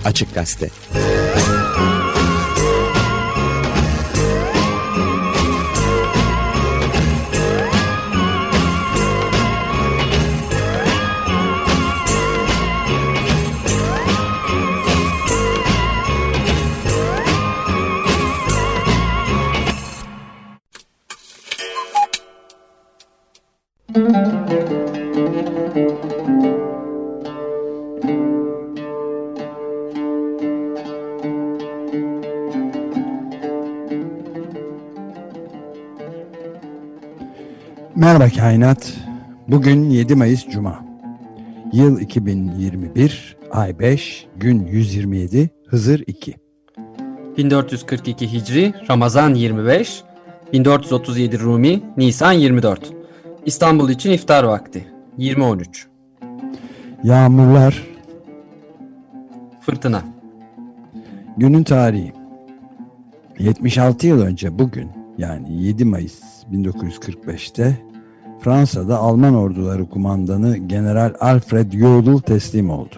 Açık Gazete. Merhaba Kainat. Bugün 7 Mayıs Cuma. Yıl 2021, ay 5, gün 127, Hızır 2. 1442 Hicri, Ramazan 25, 1437 Rumi, Nisan 24. İstanbul için iftar vakti, 20.13. Yağmurlar. Fırtına. Günün tarihi. 76 yıl önce bugün, yani 7 Mayıs 1945'te Fransa'da Alman orduları kumandanı General Alfred Jodl teslim oldu.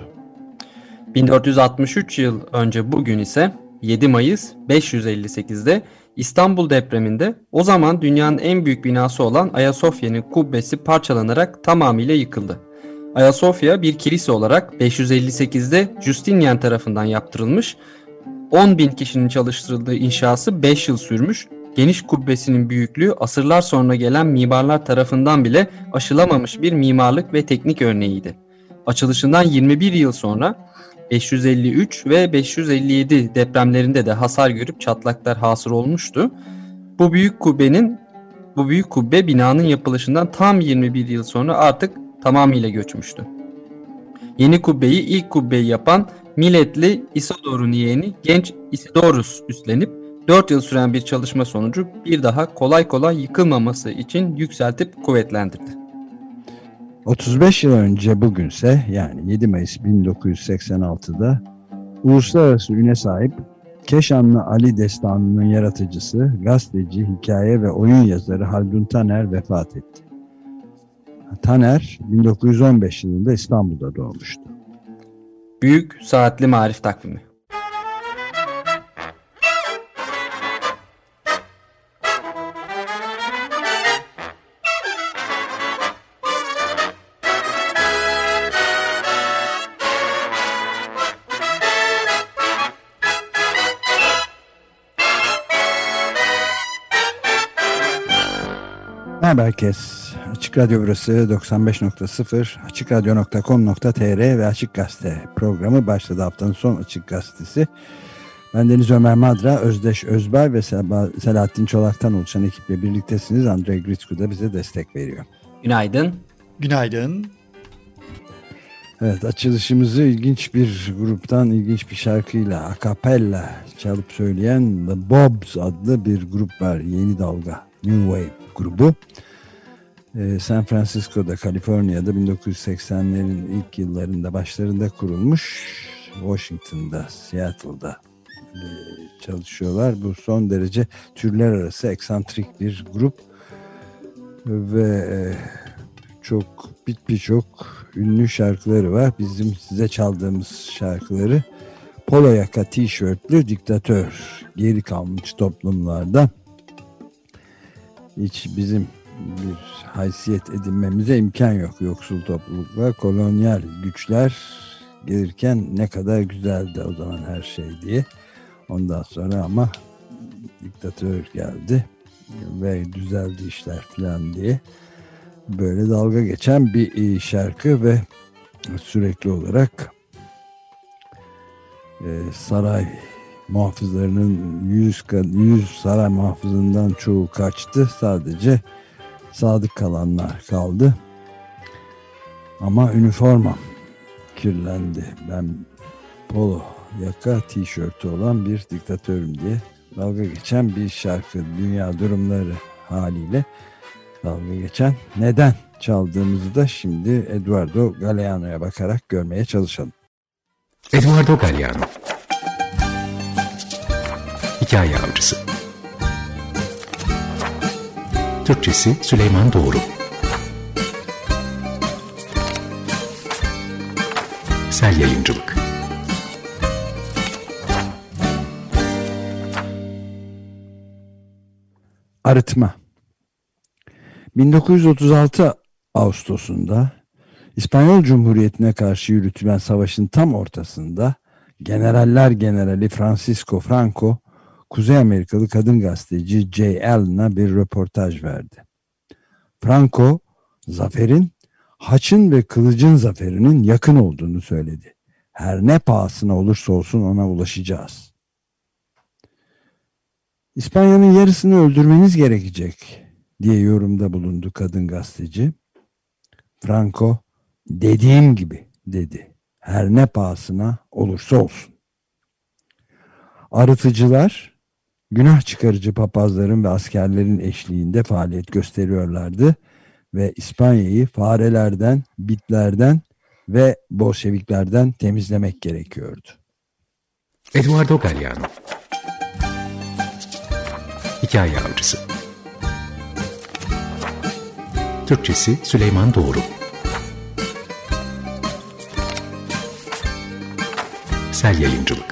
1463 yıl önce bugün ise 7 Mayıs 558'de İstanbul depreminde o zaman dünyanın en büyük binası olan Ayasofya'nın kubbesi parçalanarak tamamıyla yıkıldı. Ayasofya bir kilise olarak 558'de Justinian tarafından yaptırılmış, 10.000 kişinin çalıştırıldığı inşası 5 yıl sürmüş, geniş kubbesinin büyüklüğü asırlar sonra gelen mimarlar tarafından bile aşılamamış bir mimarlık ve teknik örneğiydi. Açılışından 21 yıl sonra 553 ve 557 depremlerinde de hasar görüp çatlaklar hasıl olmuştu. Bu büyük kubbe binanın yapılışından tam 21 yıl sonra artık tamamıyla göçmüştü. Yeni kubbeyi ilk kubbeyi yapan Miletli Isodor'un yeğeni genç Isidorus üstlenip 4 yıl süren bir çalışma sonucu bir daha kolay kolay yıkılmaması için yükseltip kuvvetlendirdi. 35 yıl önce bugünse, yani 7 Mayıs 1986'da uluslararası üne sahip Keşanlı Ali Destanı'nın yaratıcısı, gazeteci, hikaye ve oyun yazarı Haldun Taner vefat etti. Taner 1915 yılında İstanbul'da doğmuştu. Büyük Saatli Marif Takvimi. Merhaba herkes. Açık Radyo burası 95.0, açıkradyo.com.tr ve Açık Gazete programı başladı. Haftanın son Açık Gazetesi. Ben Deniz Ömer Madra, Özdeş Özbay ve Selahattin Çolak'tan oluşan ekiple birliktesiniz. Andrei Gritsku da bize destek veriyor. Günaydın. Günaydın. Evet, açılışımızı ilginç bir gruptan ilginç bir şarkıyla a cappella çalıp söyleyen The Bobs adlı bir grup var. Yeni Dalga, New Wave grubu. San Francisco'da, Kaliforniya'da 1980'lerin ilk yıllarında başlarında kurulmuş. Washington'da, Seattle'da çalışıyorlar. Bu son derece türler arası eksantrik bir grup ve birçok ünlü şarkıları var. Bizim size çaldığımız şarkıları polo yaka tişörtlü diktatör, geri kalmış toplumlarda hiç bizim bir haysiyet edinmemize imkan yok. Yoksul topluluklar, kolonyal güçler gelirken ne kadar güzeldi o zaman her şey diye. Ondan sonra ama diktatör geldi ve düzeldi işler falan diye. Böyle dalga geçen bir şarkı ve sürekli olarak saray muhafızlarının 100 saray muhafızından çoğu kaçtı. Sadece sadık kalanlar kaldı. Ama üniformam kirlendi. Ben polo yaka tişörtü olan bir diktatörüm diye dalga geçen bir şarkı. Dünya durumları haliyle dalga geçen. Neden çaldığımızı da şimdi Eduardo Galeano'ya bakarak görmeye çalışalım. Eduardo Galeano, Hikaye Avcısı. Türkçesi Süleyman Doğru. Sel Yayıncılık. Arıtma. 1936 Ağustos'unda İspanyol Cumhuriyeti'ne karşı yürütülen savaşın tam ortasında Generaller Generali Francisco Franco, Kuzey Amerikalı kadın gazeteci J. Allen'a bir röportaj verdi. Franco, zaferin, haçın ve kılıcın zaferinin yakın olduğunu söyledi. Her ne pahasına olursa olsun ona ulaşacağız. İspanya'nın yarısını öldürmeniz gerekecek diye yorumda bulundu kadın gazeteci. Franco, dediğim gibi dedi. Her ne pahasına olursa olsun. Arıtıcılar, günah çıkarıcı papazların ve askerlerin eşliğinde faaliyet gösteriyorlardı ve İspanya'yı farelerden, bitlerden ve Bolşeviklerden temizlemek gerekiyordu. Eduardo Galeano. Hikaye Avcısı. Türkçesi Süleyman Doğru. Sel Yayıncılık.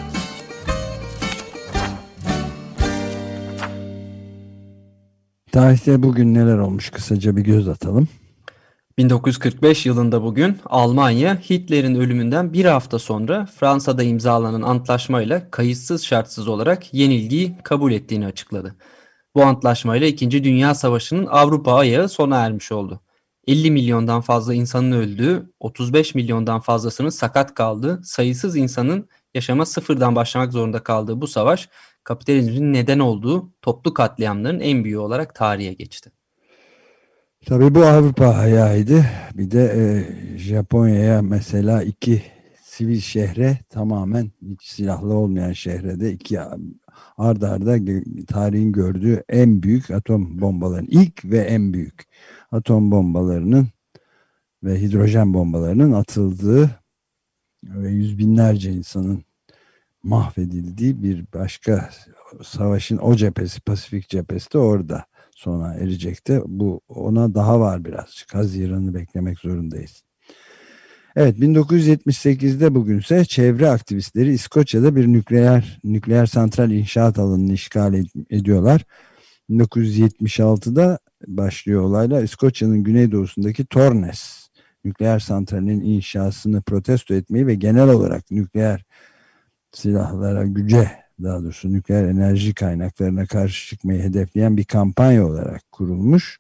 Tarihte bugün neler olmuş kısaca bir göz atalım. 1945 yılında bugün Almanya Hitler'in ölümünden bir hafta sonra Fransa'da imzalanan antlaşmayla kayıtsız şartsız olarak yenilgiyi kabul ettiğini açıkladı. Bu antlaşmayla 2. Dünya Savaşı'nın Avrupa ayağı sona ermiş oldu. 50 milyondan fazla insanın öldüğü, 35 milyondan fazlasının sakat kaldığı, sayısız insanın yaşama sıfırdan başlamak zorunda kaldığı bu savaş, kapitalizmin neden olduğu toplu katliamların en büyüğü olarak tarihe geçti. Tabii bu Avrupa ayağıydı. Bir de Japonya'ya mesela iki sivil şehre, tamamen hiç silahlı olmayan şehre de iki arda arda tarihin gördüğü en büyük atom bombalarının, ilk ve en büyük atom bombalarının ve hidrojen bombalarının atıldığı ve yüz binlerce insanın mahvedildiği bir başka savaşın o cephesi, Pasifik cephesi de orada sona erecekti. Bu, ona daha var birazcık. Haziran'ı beklemek zorundayız. Evet, 1978'de bugünse çevre aktivistleri İskoçya'da bir nükleer santral inşaat alanını işgal ediyorlar. 1976'da başlıyor olaylar. İskoçya'nın güneydoğusundaki Torness nükleer santralinin inşasını protesto etmeyi ve genel olarak nükleer silahlara, daha doğrusu nükleer enerji kaynaklarına karşı çıkmayı hedefleyen bir kampanya olarak kurulmuş.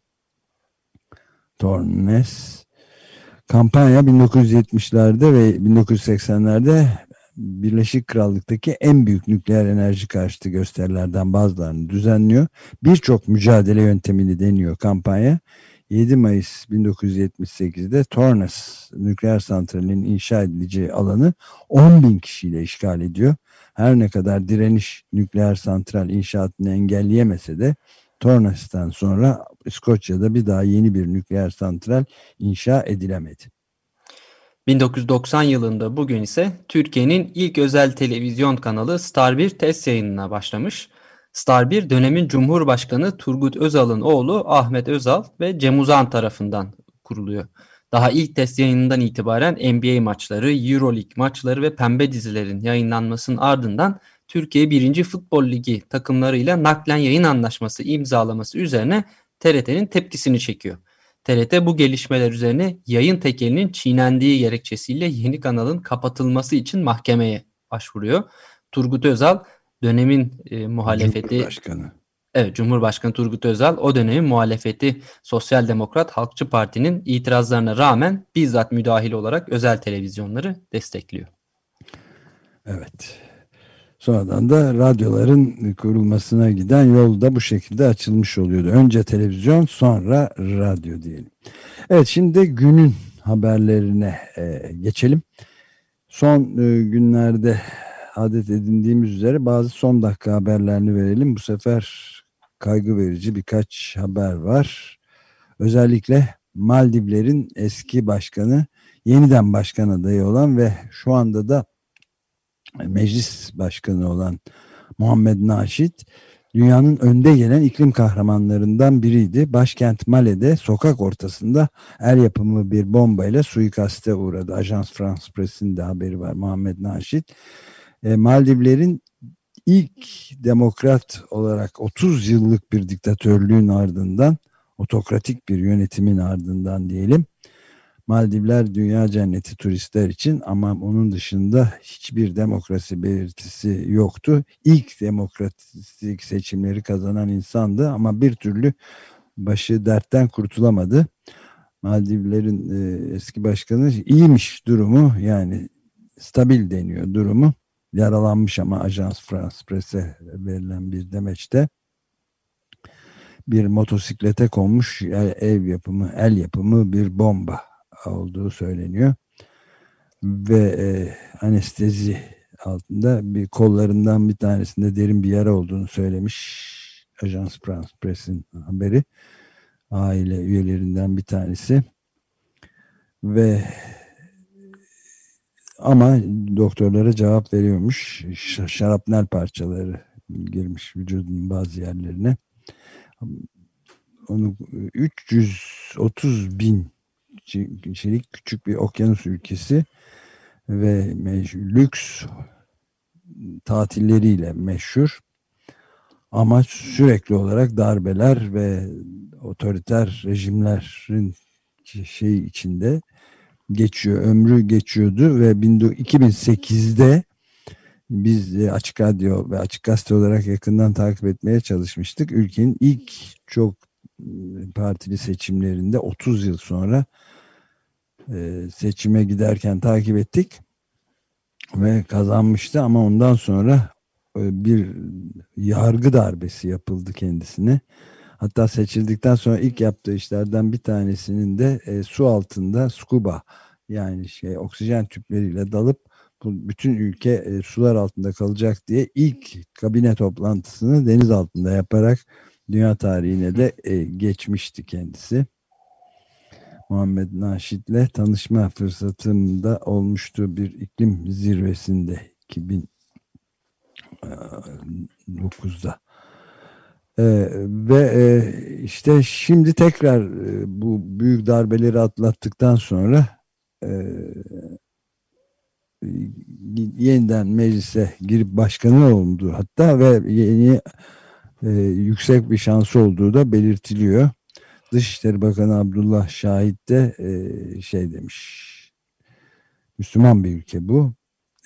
Torness kampanya 1970'lerde ve 1980'lerde Birleşik Krallık'taki en büyük nükleer enerji karşıtı gösterilerden bazılarını düzenliyor. Birçok mücadele yöntemini deniyor kampanya. 7 Mayıs 1978'de Torness nükleer santralinin inşa edileceği alanı 10.000 kişiyle işgal ediyor. Her ne kadar direniş nükleer santral inşaatını engelleyemese de Torness'ten sonra İskoçya'da bir daha yeni bir nükleer santral inşa edilemedi. 1990 yılında bugün ise Türkiye'nin ilk özel televizyon kanalı Star 1 test yayınına başlamış. Star 1 dönemin Cumhurbaşkanı Turgut Özal'ın oğlu Ahmet Özal ve Cem Uzan tarafından kuruluyor. Daha ilk test yayınından itibaren NBA maçları, Euroleague maçları ve pembe dizilerin yayınlanmasının ardından Türkiye 1. Futbol Ligi takımlarıyla naklen yayın anlaşması imzalaması üzerine TRT'nin tepkisini çekiyor. TRT bu gelişmeler üzerine yayın tekelinin çiğnendiği gerekçesiyle yeni kanalın kapatılması için mahkemeye başvuruyor. Turgut Özal dönemin muhalefeti Cumhurbaşkanı. Evet, Cumhurbaşkanı Turgut Özal o dönemin muhalefeti Sosyal Demokrat Halkçı Parti'nin itirazlarına rağmen bizzat müdahil olarak özel televizyonları destekliyor. Evet. Sonradan da radyoların kurulmasına giden yol da bu şekilde açılmış oluyordu. Önce televizyon, sonra radyo diyelim. Evet, şimdi de günün haberlerine geçelim. Son günlerde adet edindiğimiz üzere bazı son dakika haberlerini verelim. Bu sefer kaygı verici birkaç haber var. Özellikle Maldivlerin eski başkanı, yeniden başkan adayı olan ve şu anda da meclis başkanı olan Muhammed Naşit, dünyanın önde gelen iklim kahramanlarından biriydi. Başkent Male'de sokak ortasında el yapımı bir bombayla suikaste uğradı. Ajans France Press'in de haberi var. Muhammed Naşit, Maldivlerin ilk demokrat olarak 30 yıllık bir diktatörlüğün ardından, otokratik bir yönetimin ardından diyelim, Maldivler dünya cenneti turistler için, ama onun dışında hiçbir demokrasi belirtisi yoktu. İlk demokratik seçimleri kazanan insandı ama bir türlü başı dertten kurtulamadı. Maldivlerin eski başkanı, iyiymiş durumu, yani stabil deniyor durumu. Yaralanmış ama Ajans France Presse verilen bir demeçte bir motosiklete konmuş el yapımı bir bomba olduğu söyleniyor. Ve anestezi altında bir kollarından bir tanesinde derin bir yara olduğunu söylemiş Ajans France Presse'in haberi. Aile üyelerinden bir tanesi. Ve ama doktorlara cevap veriyormuş. Şarapnel parçaları girmiş vücudunun bazı yerlerine. Onu 330 bin kişilik küçük bir okyanus ülkesi ve lüks tatilleriyle meşhur. Ama sürekli olarak darbeler ve otoriter rejimlerin içinde ömrü geçiyordu ve 2008'de biz Açık Radyo ve Açık Gazete olarak yakından takip etmeye çalışmıştık. Ülkenin ilk çok partili seçimlerinde 30 yıl sonra seçime giderken takip ettik ve kazanmıştı, ama ondan sonra bir yargı darbesi yapıldı kendisine. Hatta seçildikten sonra ilk yaptığı işlerden bir tanesinin de su altında scuba, yani oksijen tüpleriyle dalıp bütün ülke sular altında kalacak diye ilk kabine toplantısını deniz altında yaparak dünya tarihine de geçmişti kendisi. Muhammed Naşit'le tanışma fırsatım da olmuştu bir iklim zirvesinde 2009'da. Ve işte şimdi tekrar bu büyük darbeleri atlattıktan sonra yeniden meclise girip başkanı oldu hatta ve yeni yüksek bir şansı olduğu da belirtiliyor. Dışişleri Bakanı Abdullah Şahit de demiş, Müslüman bir ülke bu,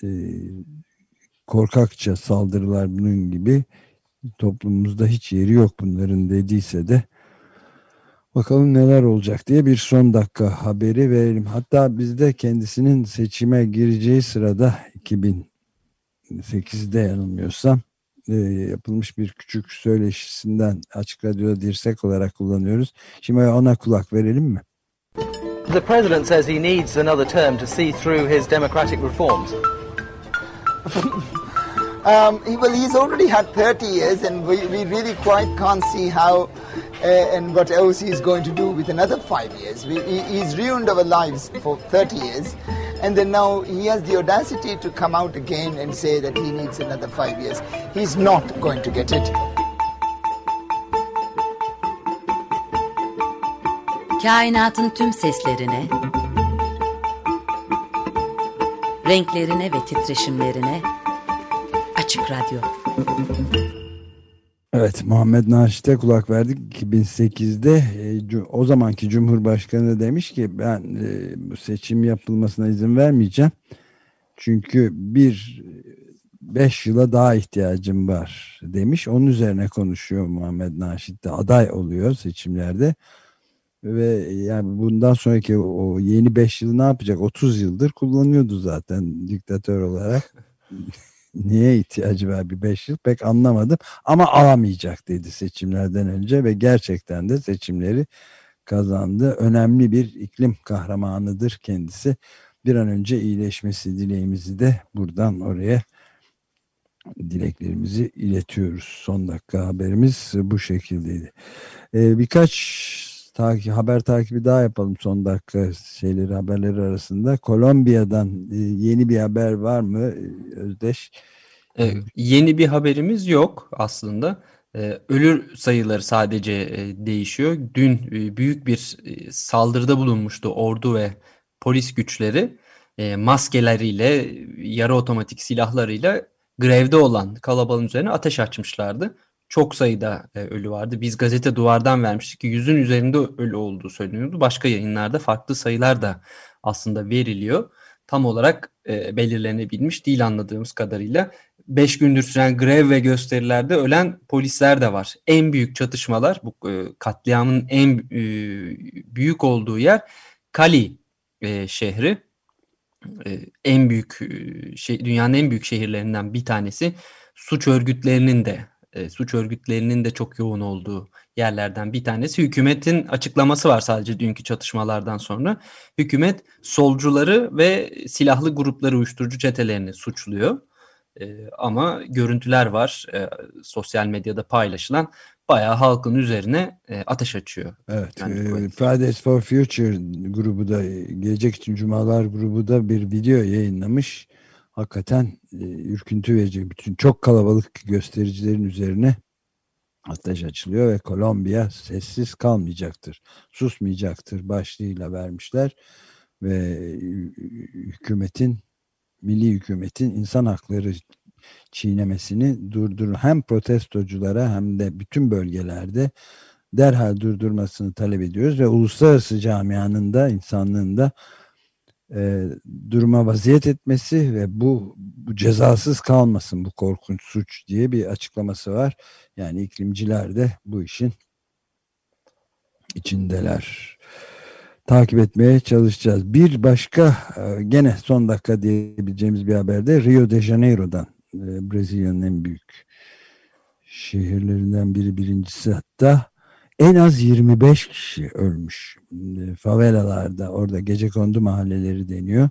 korkakça saldırılar bunun gibi toplumumuzda hiç yeri yok bunların dediyse de bakalım neler olacak diye bir son dakika haberi verelim. Hatta bizde kendisinin seçime gireceği sırada 2008'de yanılmıyorsam yapılmış bir küçük söyleşisinden Açık Radyo'da dirsek olarak kullanıyoruz. Şimdi ona kulak verelim mi? The president says he needs another term to see through his democratic reforms. Well, he's already had 30 years, and we really quite can't see how and what else he's going to do with another 5 years. He's ruined our lives for 30 years, and then now he has the audacity to come out again and say that he needs another 5 years. He's not going to get it. Kainatın tüm seslerine, renklerine ve titreşimlerine Açık Radyo. Evet, Muhammed Naşit'e kulak verdik. 2008'de o zamanki Cumhurbaşkanı demiş ki ben bu seçim yapılmasına izin vermeyeceğim. Çünkü 5 yıla daha ihtiyacım var demiş. Onun üzerine konuşuyor Muhammed Naşit de, aday oluyor seçimlerde. Ve yani bundan sonraki o yeni 5 yılı ne yapacak? 30 yıldır kullanıyordu zaten diktatör olarak. Niye ihtiyacı var bir 5 yıl pek anlamadım. Ama alamayacak dedi seçimlerden önce ve gerçekten de seçimleri kazandı. Önemli bir iklim kahramanıdır kendisi. Bir an önce iyileşmesi dileğimizi de buradan oraya dileklerimizi iletiyoruz. Son dakika haberimiz bu şekildeydi. Birkaç haber takibi daha yapalım son dakika haberleri arasında. Kolombiya'dan yeni bir haber var mı Özdeş? Yeni bir haberimiz yok aslında. Ölü sayıları sadece değişiyor. Dün büyük bir saldırıda bulunmuştu ordu ve polis güçleri. Maskeleriyle, yarı otomatik silahlarıyla grevde olan kalabalığın üzerine ateş açmışlardı. Çok sayıda ölü vardı. Biz gazete Duvar'dan vermiştik ki 100'ün üzerinde ölü olduğu söyleniyordu. Başka yayınlarda farklı sayılar da aslında veriliyor. Tam olarak belirlenebilmiş değil anladığımız kadarıyla. 5 gündür süren grev ve gösterilerde ölen polisler de var. En büyük çatışmalar, bu katliamın en büyük olduğu yer Cali şehri. En büyük dünyanın en büyük şehirlerinden bir tanesi. Suç örgütlerinin de çok yoğun olduğu yerlerden bir tanesi. Hükümetin açıklaması var sadece dünkü çatışmalardan sonra. Hükümet solcuları ve silahlı grupları, uyuşturucu çetelerini suçluyor. Ama görüntüler var sosyal medyada paylaşılan, bayağı halkın üzerine ateş açıyor. Evet, Yani Fridays for Future grubu da, Gelecek için Cumalar grubu da bir video yayınlamış. Hakikaten ürküntü verici. Bütün çok kalabalık göstericilerin üzerine ateş açılıyor ve Kolombiya sessiz kalmayacaktır, susmayacaktır başlığıyla vermişler. Ve milli hükümetin insan hakları çiğnemesini hem protestoculara hem de bütün bölgelerde derhal durdurmasını talep ediyoruz ve uluslararası camianın da, insanlığın da duruma vaziyet etmesi ve bu cezasız kalmasın bu korkunç suç diye bir açıklaması var. Yani iklimciler de bu işin içindeler. Takip etmeye çalışacağız. Bir başka gene son dakika diyebileceğimiz bir haberde Rio de Janeiro'dan, Brezilya'nın en büyük şehirlerinden birincisi hatta, en az 25 kişi ölmüş. Favelalarda, orada gecekondu mahalleleri deniyor.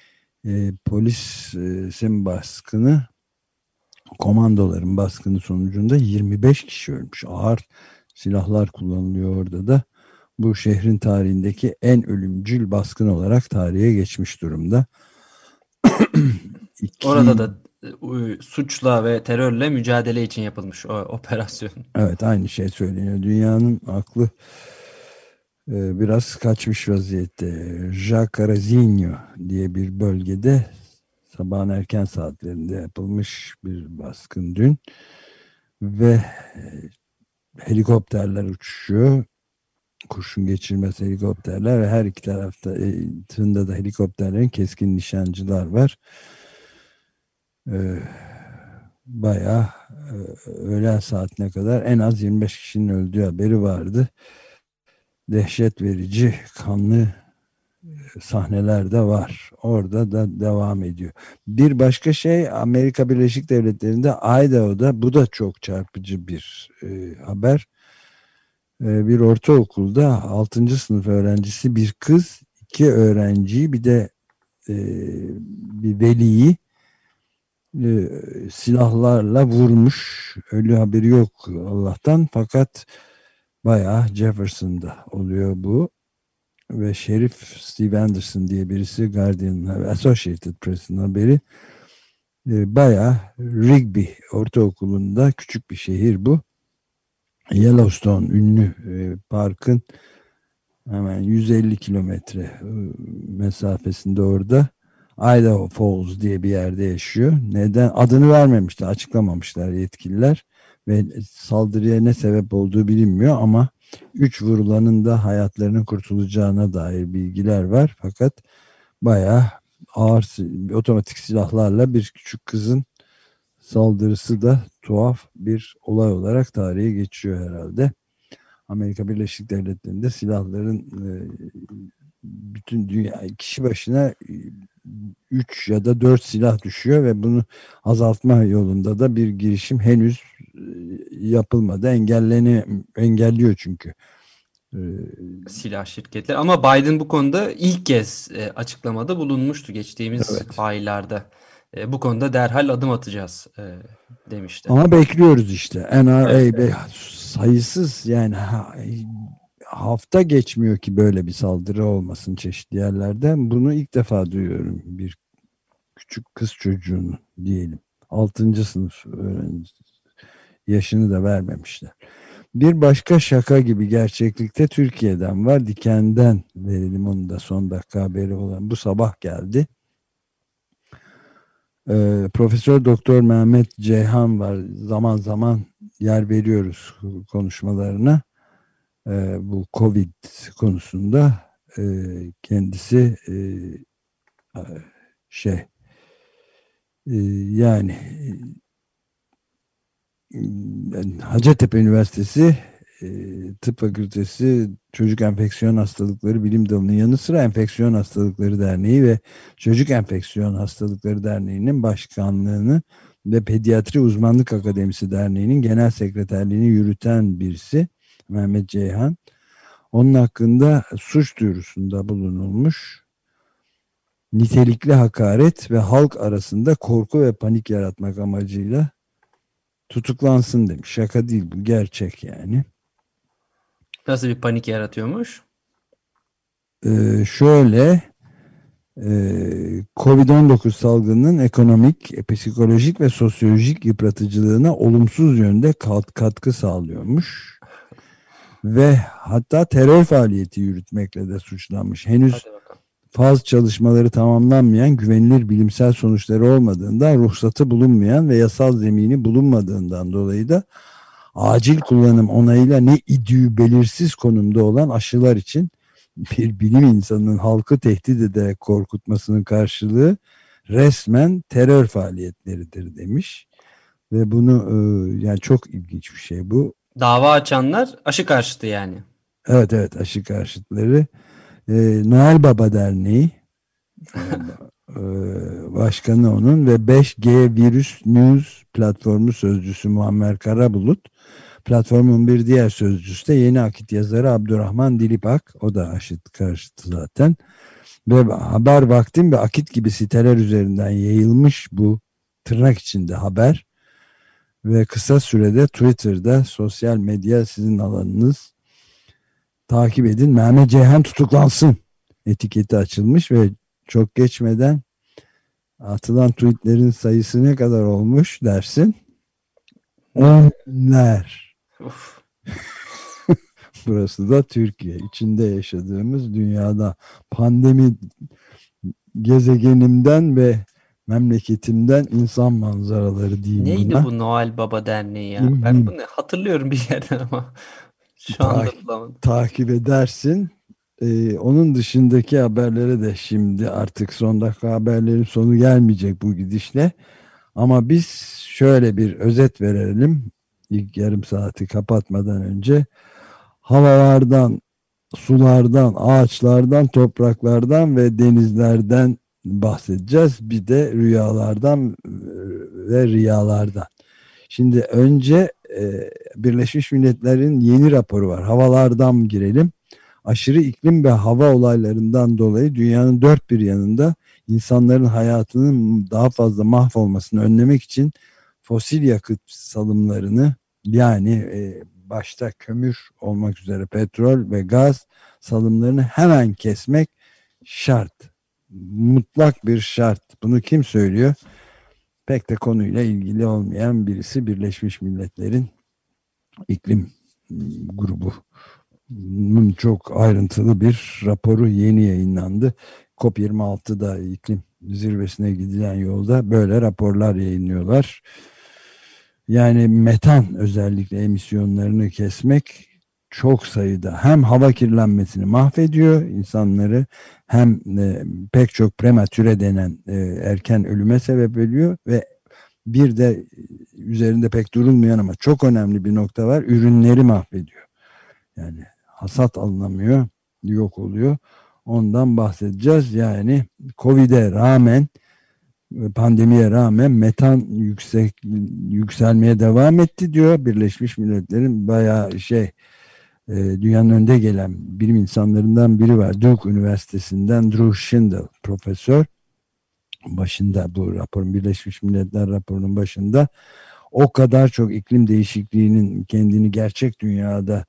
Polisin baskını, komandoların baskını sonucunda 25 kişi ölmüş. Ağır silahlar kullanılıyor orada da. Bu şehrin tarihindeki en ölümcül baskın olarak tarihe geçmiş durumda. orada da suçla ve terörle mücadele için yapılmış o operasyon. Evet, aynı şey söyleniyor. Dünyanın aklı biraz kaçmış vaziyette. Jacarezinho diye bir bölgede sabahın erken saatlerinde yapılmış bir baskın dün ve helikopterler uçuşuyor. Kurşun geçirmez helikopterler ve her iki tarafta da helikopterlerin keskin nişancılar var. Bayağı öğlen saatine kadar en az 25 kişinin öldüğü haberi vardı. Dehşet verici, kanlı sahneler de var. Orada da devam ediyor. Bir başka şey, Amerika Birleşik Devletleri'nde Idaho'da, bu da çok çarpıcı bir haber. Bir ortaokulda 6. sınıf öğrencisi bir kız, 2 öğrenciyi bir de bir veliyi silahlarla vurmuş. Ölü haberi yok Allah'tan, fakat bayağı Jefferson'da oluyor bu. Ve Şerif Steve Anderson diye birisi, Guardian, Associated Press'in haberi, bayağı Rigby Ortaokulu'nda, küçük bir şehir bu. Yellowstone ünlü parkın hemen 150 kilometre mesafesinde, orada Idaho Falls diye bir yerde yaşıyor. Neden adını vermemişler, açıklamamışlar yetkililer ve saldırıya ne sebep olduğu bilinmiyor, ama 3 vurulanın da hayatlarının kurtulacağına dair bilgiler var. Fakat bayağı ağır otomatik silahlarla bir küçük kızın saldırısı da tuhaf bir olay olarak tarihe geçiyor herhalde. Amerika Birleşik Devletleri'nde silahların bütün dünya, kişi başına 3 ya da 4 silah düşüyor ve bunu azaltma yolunda da bir girişim henüz yapılmadı. Engelliyor çünkü Silah şirketleri. Ama Biden bu konuda ilk kez açıklamada bulunmuştu geçtiğimiz aylarda. Bu konuda derhal adım atacağız demişti. Ama bekliyoruz işte. NRA sayısız, yani hafta geçmiyor ki böyle bir saldırı olmasın çeşitli yerlerden. Bunu ilk defa duyuyorum. Bir küçük kız çocuğunu diyelim. 6. sınıf öğrencisi. Yaşını da vermemişler. Bir başka şaka gibi gerçeklikte Türkiye'den var. Diken'den verelim, onu da son dakika haberi olan. Bu sabah geldi. Profesör Doktor Mehmet Ceyhan var. Zaman zaman yer veriyoruz konuşmalarına. Bu Covid konusunda kendisi yani Hacettepe Üniversitesi Tıp Fakültesi Çocuk Enfeksiyon Hastalıkları Bilim Dalı'nın yanı sıra Enfeksiyon Hastalıkları Derneği ve Çocuk Enfeksiyon Hastalıkları Derneği'nin başkanlığını ve Pediatri Uzmanlık Akademisi Derneği'nin genel sekreterliğini yürüten birisi Mehmet Ceyhan. Onun hakkında suç duyurusunda bulunulmuş. Nitelikli hakaret ve halk arasında korku ve panik yaratmak amacıyla tutuklansın demiş. Şaka değil bu, gerçek yani. Nasıl bir panik yaratıyormuş? Şöyle Covid-19 salgınının ekonomik, psikolojik ve sosyolojik yıpratıcılığına olumsuz yönde katkı sağlıyormuş. Ve hatta terör faaliyeti yürütmekle de suçlanmış. Henüz faz çalışmaları tamamlanmayan, güvenilir bilimsel sonuçları olmadığından, ruhsatı bulunmayan ve yasal zemini bulunmadığından dolayı da acil kullanım onayıyla ne idüğü belirsiz konumda olan aşılar için bir bilim insanının halkı tehdit ederek korkutmasının karşılığı resmen terör faaliyetleridir demiş. Ve bunu yani çok ilginç bir şey bu. Dava açanlar aşı karşıtı yani. Evet, aşı karşıtları. Noel Baba Derneği başkanı onun ve 5G Virüs News platformu sözcüsü Muammer Karabulut, platformun bir diğer sözcüsü de Yeni Akit yazarı Abdurrahman Dilipak, o da aşı karşıtı zaten. Ve Haber Vaktim ve Akit gibi siteler üzerinden yayılmış bu tırnak içinde haber ve kısa sürede Twitter'da, sosyal medya sizin alanınız, takip edin, Mehmet Ceyhan tutuklansın etiketi açılmış ve çok geçmeden atılan tweetlerin sayısı ne kadar olmuş dersin? Onlar. Burası da Türkiye. İçinde yaşadığımız dünyada pandemi gezegenimden ve memleketimden insan manzaraları diyeyim. Neydi buna. bu Noel Baba Derneği ya? Ben bunu hatırlıyorum bir yerden ama şu anda bulamadım. Takip edersin. Onun dışındaki haberlere de şimdi artık son dakika haberlerin sonu gelmeyecek bu gidişle. Ama biz şöyle bir özet verelim. İlk yarım saati kapatmadan önce havalardan, sulardan, ağaçlardan, topraklardan ve denizlerden bahsedeceğiz. Bir de rüyalardan ve riyalardan. Şimdi önce Birleşmiş Milletler'in yeni raporu var. Havalardan girelim. Aşırı iklim ve hava olaylarından dolayı dünyanın dört bir yanında insanların hayatının daha fazla mahvolmasını önlemek için fosil yakıt salımlarını, yani başta kömür olmak üzere petrol ve gaz salımlarını hemen kesmek şart. Mutlak bir şart. Bunu kim söylüyor? Pek de konuyla ilgili olmayan birisi, Birleşmiş Milletler'in iklim grubu. Bunun çok ayrıntılı bir raporu yeni yayınlandı. COP26'da iklim zirvesine gidilen yolda böyle raporlar yayınlıyorlar. Yani metan özellikle emisyonlarını kesmek çok sayıda hem hava kirlenmesini mahvediyor insanları, hem pek çok prematüre denen erken ölüme sebep oluyor ve bir de üzerinde pek durulmayan ama çok önemli bir nokta var, ürünleri mahvediyor. Yani hasat alınamıyor, yok oluyor. Ondan bahsedeceğiz. Yani Covid'e rağmen, pandemiye rağmen metan yükselmeye devam etti diyor. Birleşmiş Milletler'in bayağı dünyanın önde gelen bilim insanlarından biri var. Duke Üniversitesi'nden Drew Shindle profesör. Başında bu raporun, Birleşmiş Milletler raporunun başında o kadar çok iklim değişikliğinin kendini gerçek dünyada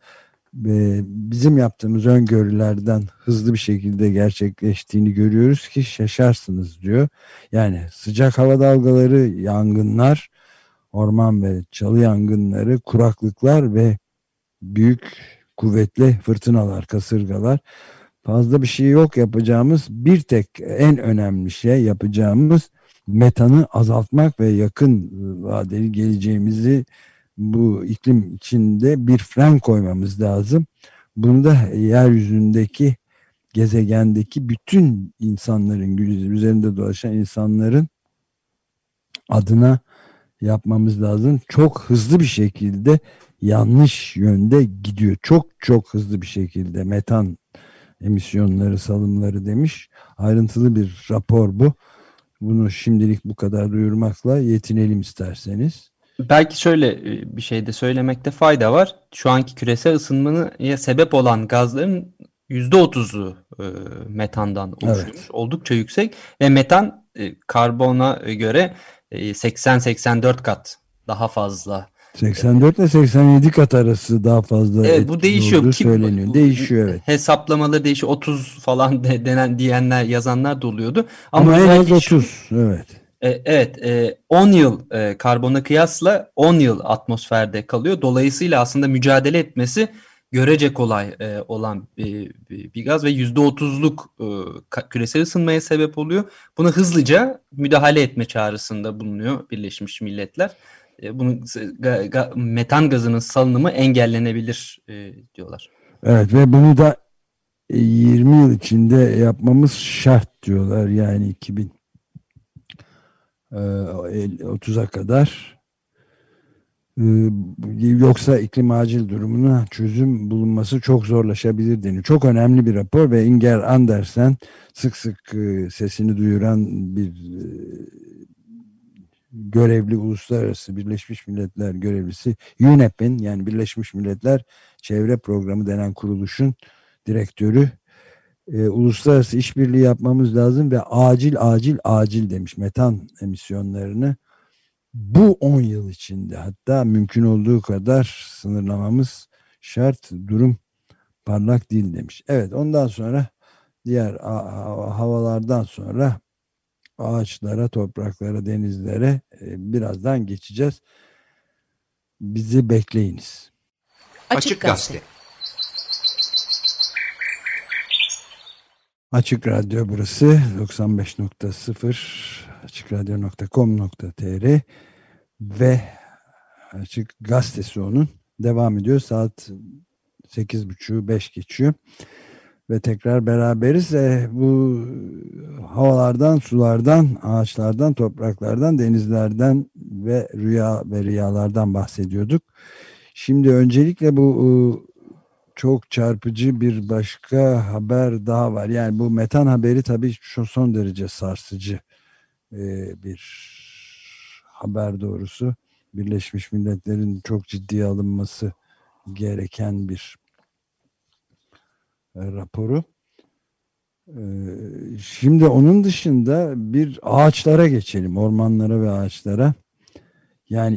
bizim yaptığımız öngörülerden hızlı bir şekilde gerçekleştiğini görüyoruz ki şaşarsınız diyor. Yani sıcak hava dalgaları, yangınlar, orman ve çalı yangınları, kuraklıklar ve büyük kuvvetli fırtınalar, kasırgalar. Fazla bir şey yok yapacağımız. Bir tek en önemli şey yapacağımız metanı azaltmak ve yakın vadeli geleceğimizi bu iklim içinde bir fren koymamız lazım. Bunu da yeryüzündeki, gezegendeki bütün insanların, üzerinde dolaşan insanların adına yapmamız lazım. Çok hızlı bir şekilde yanlış yönde gidiyor. Çok çok hızlı bir şekilde metan emisyonları, salımları demiş. Ayrıntılı bir rapor bu. Bunu şimdilik bu kadar duyurmakla yetinelim isterseniz. Belki şöyle bir şey de söylemekte fayda var. Şu anki küresel ısınmaya sebep olan gazların %30'u metandan oluşuyormuş. Evet. Oldukça yüksek ve metan karbona göre 80-84 kat daha fazla. 84 ile 87 kat arası daha fazla Evet, bu etkili değişiyor olduğu ki söyleniyor. Değişiyor, evet. hesaplamaları değişiyor. 30 falan diyenler, yazanlar da oluyordu. Ama en az özelliği 30. Evet. Evet, 10 yıl karbona kıyasla 10 yıl atmosferde kalıyor. Dolayısıyla aslında mücadele etmesi görece kolay olan bir gaz ve %30'luk küresel ısınmaya sebep oluyor. Buna hızlıca müdahale etme çağrısında bulunuyor Birleşmiş Milletler. Bunun metan gazının salınımı engellenebilir diyorlar. Evet ve bunu da 20 yıl içinde yapmamız şart diyorlar. Yani 2030'a kadar. Yoksa iklim acil durumuna çözüm bulunması çok zorlaşabilir deniyor. Çok önemli bir rapor ve Inger Andersen sık sık sesini duyuran bir görevli, uluslararası Birleşmiş Milletler görevlisi, UNEP'in, yani Birleşmiş Milletler Çevre Programı denen kuruluşun direktörü. Uluslararası işbirliği yapmamız lazım ve acil demiş metan emisyonlarını. Bu 10 yıl içinde, hatta mümkün olduğu kadar sınırlamamız şart. Durum parlak değil demiş. Evet, ondan sonra diğer havalardan sonra ağaçlara, topraklara, denizlere birazdan geçeceğiz. Bizi bekleyiniz. Açık Gazete. Açık Radyo burası 95.0 açıkradyo.com.tr ve Açık Gazetesi onun devam ediyor. Saat 8.30 5 geçiyor ve tekrar beraberiz. Bu havalardan, sulardan, ağaçlardan, topraklardan, denizlerden ve rüyalardan bahsediyorduk. Şimdi öncelikle bu çok çarpıcı bir başka haber daha var. Yani bu metan haberi tabii son derece sarsıcı bir haber doğrusu. Birleşmiş Milletler'in çok ciddiye alınması gereken bir raporu. Şimdi onun dışında bir ağaçlara geçelim. Ormanlara ve ağaçlara. Yani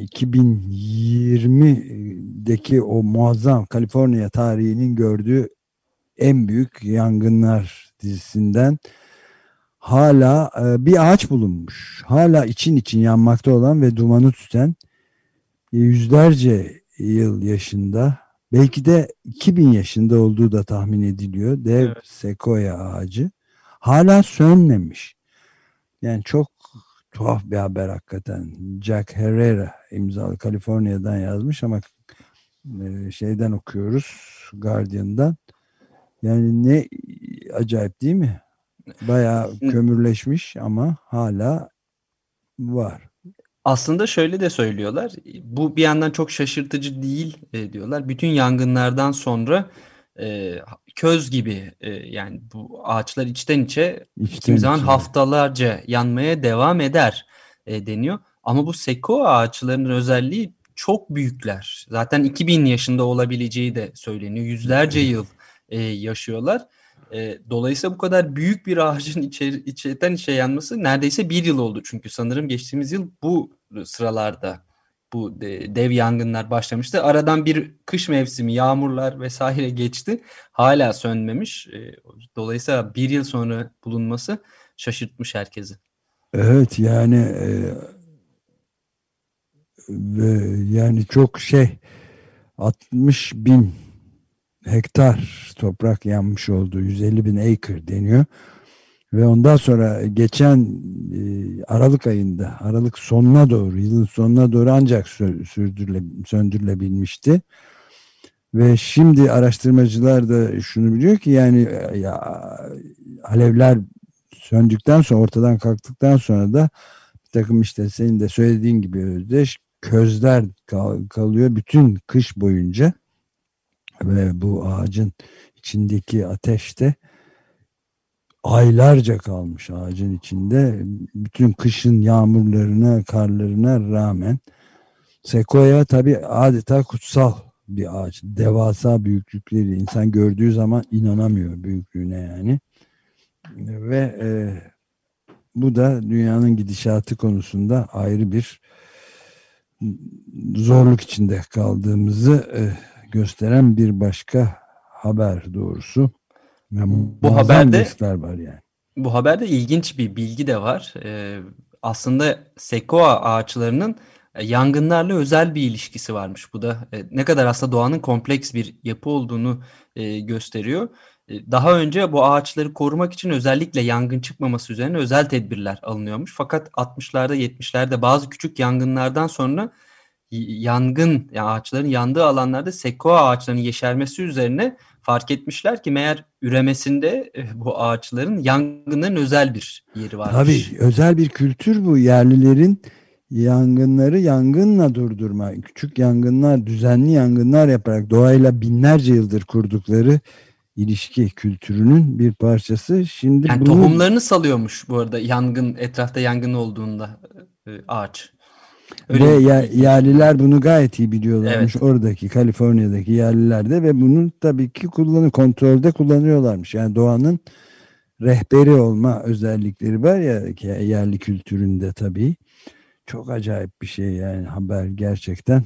2020'deki o muazzam Kaliforniya tarihinin gördüğü en büyük yangınlar dizisinden hala bir ağaç bulunmuş. Hala için yanmakta olan ve dumanı tüten, yüzlerce yıl yaşında, belki de 2000 yaşında olduğu da tahmin ediliyor. Dev sekoya ağacı hala sönmemiş. Yani çok tuhaf bir haber hakikaten. Jack Herrera imzalı, Kaliforniya'dan yazmış ama şeyden okuyoruz, Guardian'dan. Yani ne acayip değil mi? Bayağı kömürleşmiş ama hala var. Aslında şöyle de söylüyorlar. Bu bir yandan çok şaşırtıcı değil diyorlar. Bütün yangınlardan sonra köz gibi yani bu ağaçlar içten içe kimi zaman haftalarca yanmaya devam eder deniyor. Ama bu seko ağaçlarının özelliği çok büyükler. Zaten 2000 yaşında olabileceği de söyleniyor. Yüzlerce yıl yaşıyorlar. Dolayısıyla bu kadar büyük bir ağacın içten içe yanması neredeyse bir yıl oldu. Çünkü sanırım geçtiğimiz yıl bu sıralarda bu dev yangınlar başlamıştı. Aradan bir kış mevsimi, yağmurlar vesaire geçti. Hala sönmemiş. Dolayısıyla bir yıl sonra bulunması şaşırtmış herkesi. Evet, yani yani çok 60.000 hektar toprak yanmış oldu. 150.000 acre deniyor. Ve ondan sonra geçen Aralık ayında, Aralık sonuna doğru, yılın sonuna doğru ancak söndürülebilmişti. Ve şimdi araştırmacılar da şunu biliyor ki yani alevler söndükten sonra, ortadan kalktıktan sonra da bir takım işte senin de söylediğin gibi Özdeş, közler kalıyor bütün kış boyunca ve bu ağacın içindeki ateşte aylarca kalmış ağacın içinde bütün kışın yağmurlarına, karlarına rağmen. Sekoya tabii adeta kutsal bir ağaç. Devasa büyüklükleri, insan gördüğü zaman inanamıyor büyüklüğüne yani. Ve bu da dünyanın gidişatı konusunda ayrı bir zorluk içinde kaldığımızı gösteren bir başka haber doğrusu. Bu haberde riskler var yani. Bu haberde ilginç bir bilgi de var. Aslında sekoa ağaçlarının yangınlarla özel bir ilişkisi varmış. Bu da ne kadar aslında doğanın kompleks bir yapı olduğunu gösteriyor. Daha önce bu ağaçları korumak için özellikle yangın çıkmaması üzerine özel tedbirler alınıyormuş. Fakat 60'larda 70'lerde bazı küçük yangınlardan sonra yani ağaçların yandığı alanlarda sekoa ağaçlarının yeşermesi üzerine fark etmişler ki meğer üremesinde bu ağaçların yangınların özel bir yeri varmış. Tabii özel bir kültür bu. Yerlilerin yangınları yangınla durdurma, küçük yangınlar, düzenli yangınlar yaparak doğayla binlerce yıldır kurdukları ilişki kültürünün bir parçası. Şimdi Yani tohumlarını salıyormuş bu arada etrafta yangın olduğunda ağaç. Ve yerliler bunu gayet iyi biliyorlarmış. Evet. Oradaki Kaliforniya'daki yerliler de ve bunu tabii ki kontrolde kullanıyorlarmış. Yani doğanın rehberi olma özellikleri var ya yerli kültüründe tabii. Çok acayip bir şey yani haber gerçekten.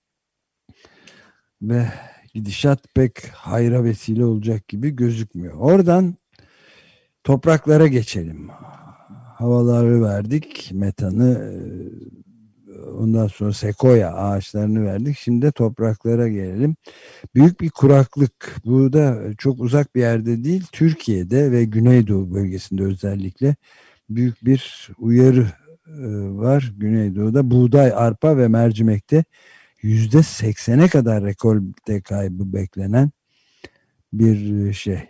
Ve gidişat pek hayra vesile olacak gibi gözükmüyor. Oradan topraklara geçelim. Havaları verdik, metanı, ondan sonra sekoya ağaçlarını verdik. Şimdi de topraklara gelelim. Büyük bir kuraklık. Bu da çok uzak bir yerde değil. Türkiye'de ve Güneydoğu bölgesinde özellikle büyük bir uyarı var. Güneydoğu'da buğday, arpa ve mercimekte %80'e kadar rekolte kaybı beklenen bir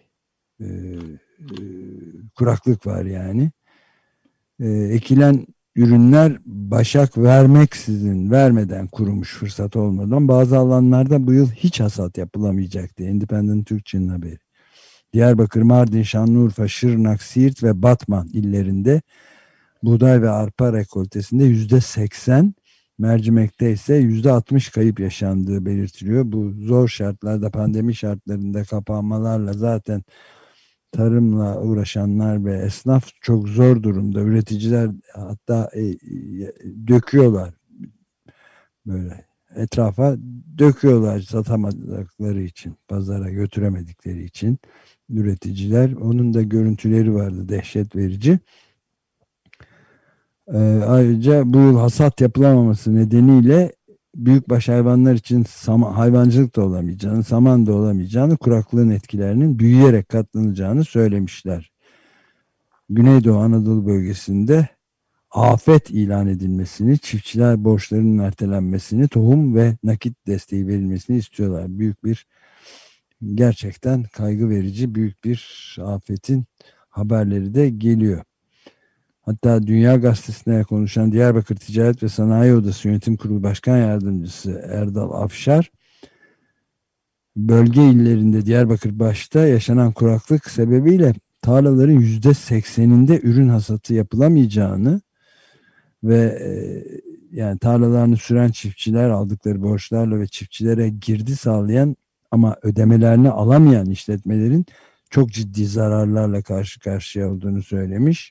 kuraklık var yani. Ekilen ürünler başak vermeden kurumuş, fırsat olmadan. Bazı alanlarda bu yıl hiç hasat yapılamayacaktı. Independent Türkçe'nin haberi. Diyarbakır, Mardin, Şanlıurfa, Şırnak, Siirt ve Batman illerinde buğday ve arpa rekoltesinde %80, mercimekte ise %60 kayıp yaşandığı belirtiliyor. Bu zor şartlarda, pandemi şartlarında kapanmalarla zaten tarımla uğraşanlar ve esnaf çok zor durumda. Üreticiler hatta döküyorlar. Böyle etrafa döküyorlar satamadıkları için, pazara götüremedikleri için üreticiler. Onun da görüntüleri vardı, dehşet verici. Ayrıca bu yıl hasat yapılamaması nedeniyle büyükbaş hayvanlar için hayvancılık da olamayacağını, saman da olamayacağını, kuraklığın etkilerinin büyüyerek katlanacağını söylemişler. Güneydoğu Anadolu bölgesinde afet ilan edilmesini, çiftçiler borçlarının ertelenmesini, tohum ve nakit desteği verilmesini istiyorlar. Büyük bir, gerçekten kaygı verici büyük bir afetin haberleri de geliyor. Hatta Dünya Gazetesi'ne konuşan Diyarbakır Ticaret ve Sanayi Odası Yönetim Kurulu Başkan Yardımcısı Erdal Afşar, bölge illerinde Diyarbakır başta yaşanan kuraklık sebebiyle tarlaların %80'inde ürün hasatı yapılamayacağını ve yani tarlalarını süren çiftçiler aldıkları borçlarla ve çiftçilere girdi sağlayan ama ödemelerini alamayan işletmelerin çok ciddi zararlarla karşı karşıya olduğunu söylemiş.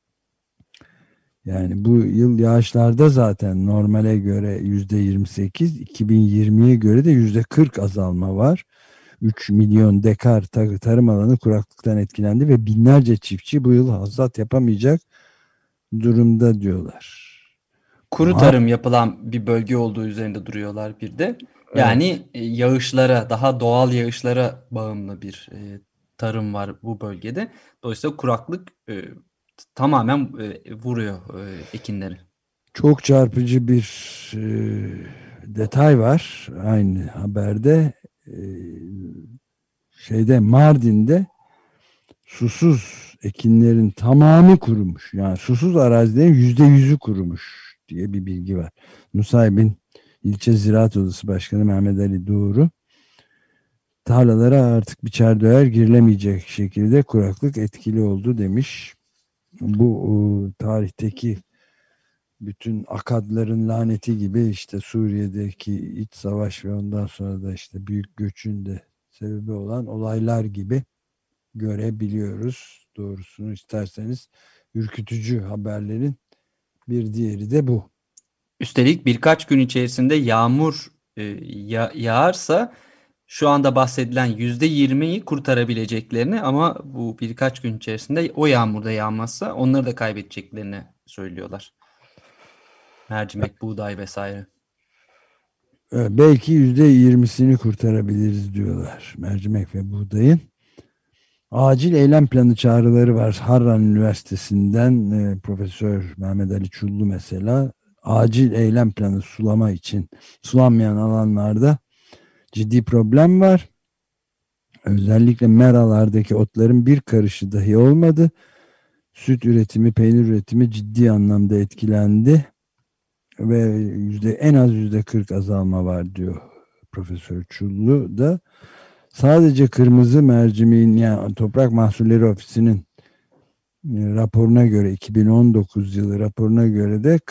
Yani bu yıl yağışlarda zaten normale göre %28, 2020'ye göre de %40 azalma var. 3 milyon dekar tarım alanı kuraklıktan etkilendi ve binlerce çiftçi bu yıl hasat yapamayacak durumda diyorlar. Kuru tarım yapılan bir bölge olduğu üzerinde duruyorlar bir de. Yani yağışlara, daha doğal yağışlara bağımlı bir tarım var bu bölgede. Dolayısıyla kuraklık tamamen vuruyor ekinleri. Çok çarpıcı bir detay var aynı haberde. Mardin'de susuz ekinlerin tamamı kurumuş. Yani susuz arazilerin %100'ü kurumuş diye bir bilgi var. Nusaybin İlçe Ziraat Odası Başkanı Mehmet Ali Doğru, tarlalara artık biçer döver girilemeyecek şekilde kuraklık etkili oldu demiş. Bu tarihteki bütün akadların laneti gibi işte Suriye'deki iç savaş ve ondan sonra da işte büyük göçün de sebebi olan olaylar gibi görebiliyoruz. Doğrusunu isterseniz ürkütücü haberlerin bir diğeri de bu. Üstelik birkaç gün içerisinde yağmur yağarsa şu anda bahsedilen %20'yi kurtarabileceklerini, ama bu birkaç gün içerisinde o yağmur da yağmazsa onları da kaybedeceklerini söylüyorlar. Mercimek, buğday vesaire. Belki %20'sini kurtarabiliriz diyorlar mercimek ve buğdayın. Acil eylem planı çağrıları var. Harran Üniversitesi'nden Profesör Mehmet Ali Çullu mesela acil eylem planı sulama için sulanmayan alanlarda ciddi problem var. Özellikle meralardaki otların bir karışı dahi olmadı. Süt üretimi, peynir üretimi ciddi anlamda etkilendi ve en az %40 azalma var diyor Profesör Çullu da. Sadece kırmızı mercimeğin, yani Toprak Mahsulleri Ofisi'nin raporuna göre, 2019 yılı raporuna göre de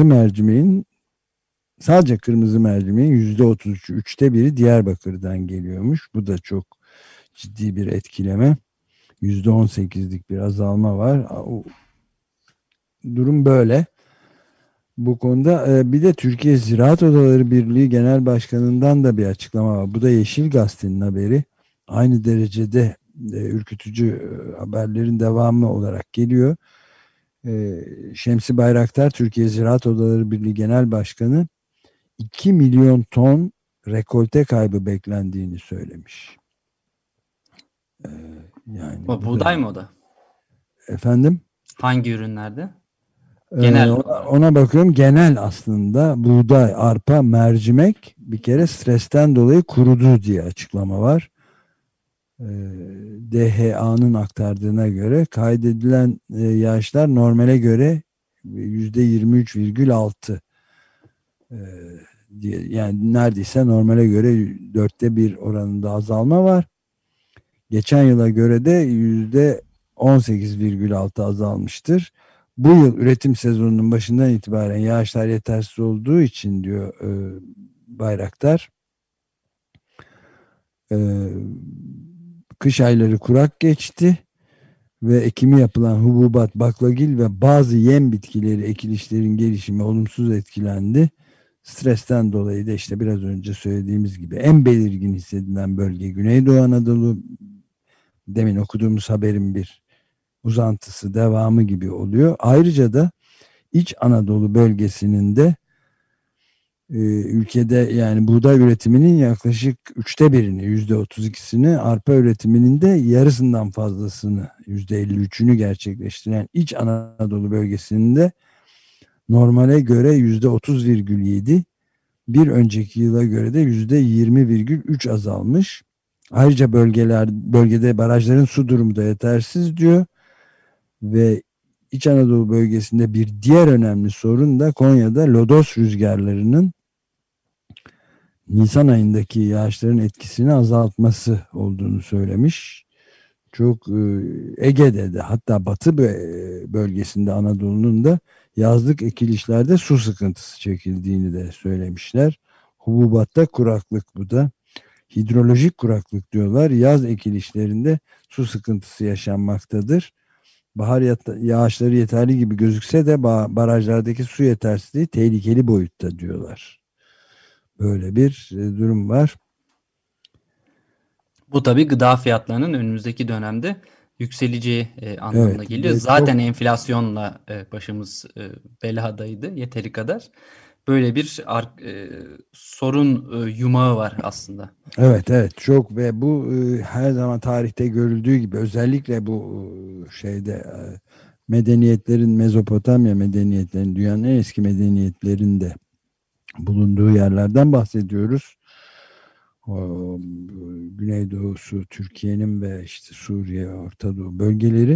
sadece kırmızı mercimeğin %33'ü, üçte biri Diyarbakır'dan geliyormuş. Bu da çok ciddi bir etkileme. %18'lik bir azalma var. Durum böyle. Bu konuda bir de Türkiye Ziraat Odaları Birliği Genel Başkanı'ndan da bir açıklama var. Bu da Yeşil Gazete'nin haberi. Aynı derecede ürkütücü haberlerin devamı olarak geliyor. Şemsi Bayraktar, Türkiye Ziraat Odaları Birliği Genel Başkanı, 2 milyon ton rekolte kaybı beklendiğini söylemiş. Yani O buğday mı o da? Efendim? Hangi ürünlerde? Genel ona bakıyorum, genel aslında buğday, arpa, mercimek bir kere stresten dolayı kurudu diye açıklama var. DHA'nın aktardığına göre kaydedilen yağışlar normale göre %23,6 diye, yani neredeyse normale göre 1/4 oranında azalma var. Geçen yıla göre de %18,6 azalmıştır. Bu yıl üretim sezonunun başından itibaren yağışlar yetersiz olduğu için diyor Bayraktar, kış ayları kurak geçti ve ekimi yapılan hububat, baklagil ve bazı yem bitkileri ekilişlerin gelişimi olumsuz etkilendi. Stresten dolayı da işte biraz önce söylediğimiz gibi en belirgin hissedilen bölge Güneydoğu Anadolu. Demin okuduğumuz haberin bir uzantısı, devamı gibi oluyor. Ayrıca da İç Anadolu bölgesinin de ülkede, yani buğday üretiminin yaklaşık 1/3'ünü, %32'sini, arpa üretiminin de yarısından fazlasını, %53'ünü gerçekleştiren İç Anadolu bölgesinin de normale göre %30,7, bir önceki yıla göre de %20,3 azalmış. Ayrıca bölgede barajların su durumu da yetersiz diyor ve İç Anadolu bölgesinde bir diğer önemli sorun da Konya'da lodos rüzgarlarının Nisan ayındaki yağışların etkisini azaltması olduğunu söylemiş. Çok Ege'de de, hatta batı bölgesinde Anadolu'nun da yazlık ekilişlerde su sıkıntısı çekildiğini de söylemişler. Hububatta kuraklık, bu da hidrolojik kuraklık diyorlar. Yaz ekilişlerinde su sıkıntısı yaşanmaktadır. Bahar yağışları yeterli gibi gözükse de barajlardaki su yetersizliği tehlikeli boyutta diyorlar. Böyle bir durum var. Bu tabii gıda fiyatlarının önümüzdeki dönemde yükseleceği anlamına geliyor. Zaten enflasyonla başımız beladaydı yeteri kadar. böyle bir sorun yumağı var aslında. Evet çok ve bu her zaman tarihte görüldüğü gibi özellikle bu şeyde medeniyetlerin Mezopotamya medeniyetlerinin dünyanın en eski medeniyetlerinde bulunduğu yerlerden bahsediyoruz. O, Güneydoğusu Türkiye'nin ve işte Suriye, Orta Doğu bölgeleri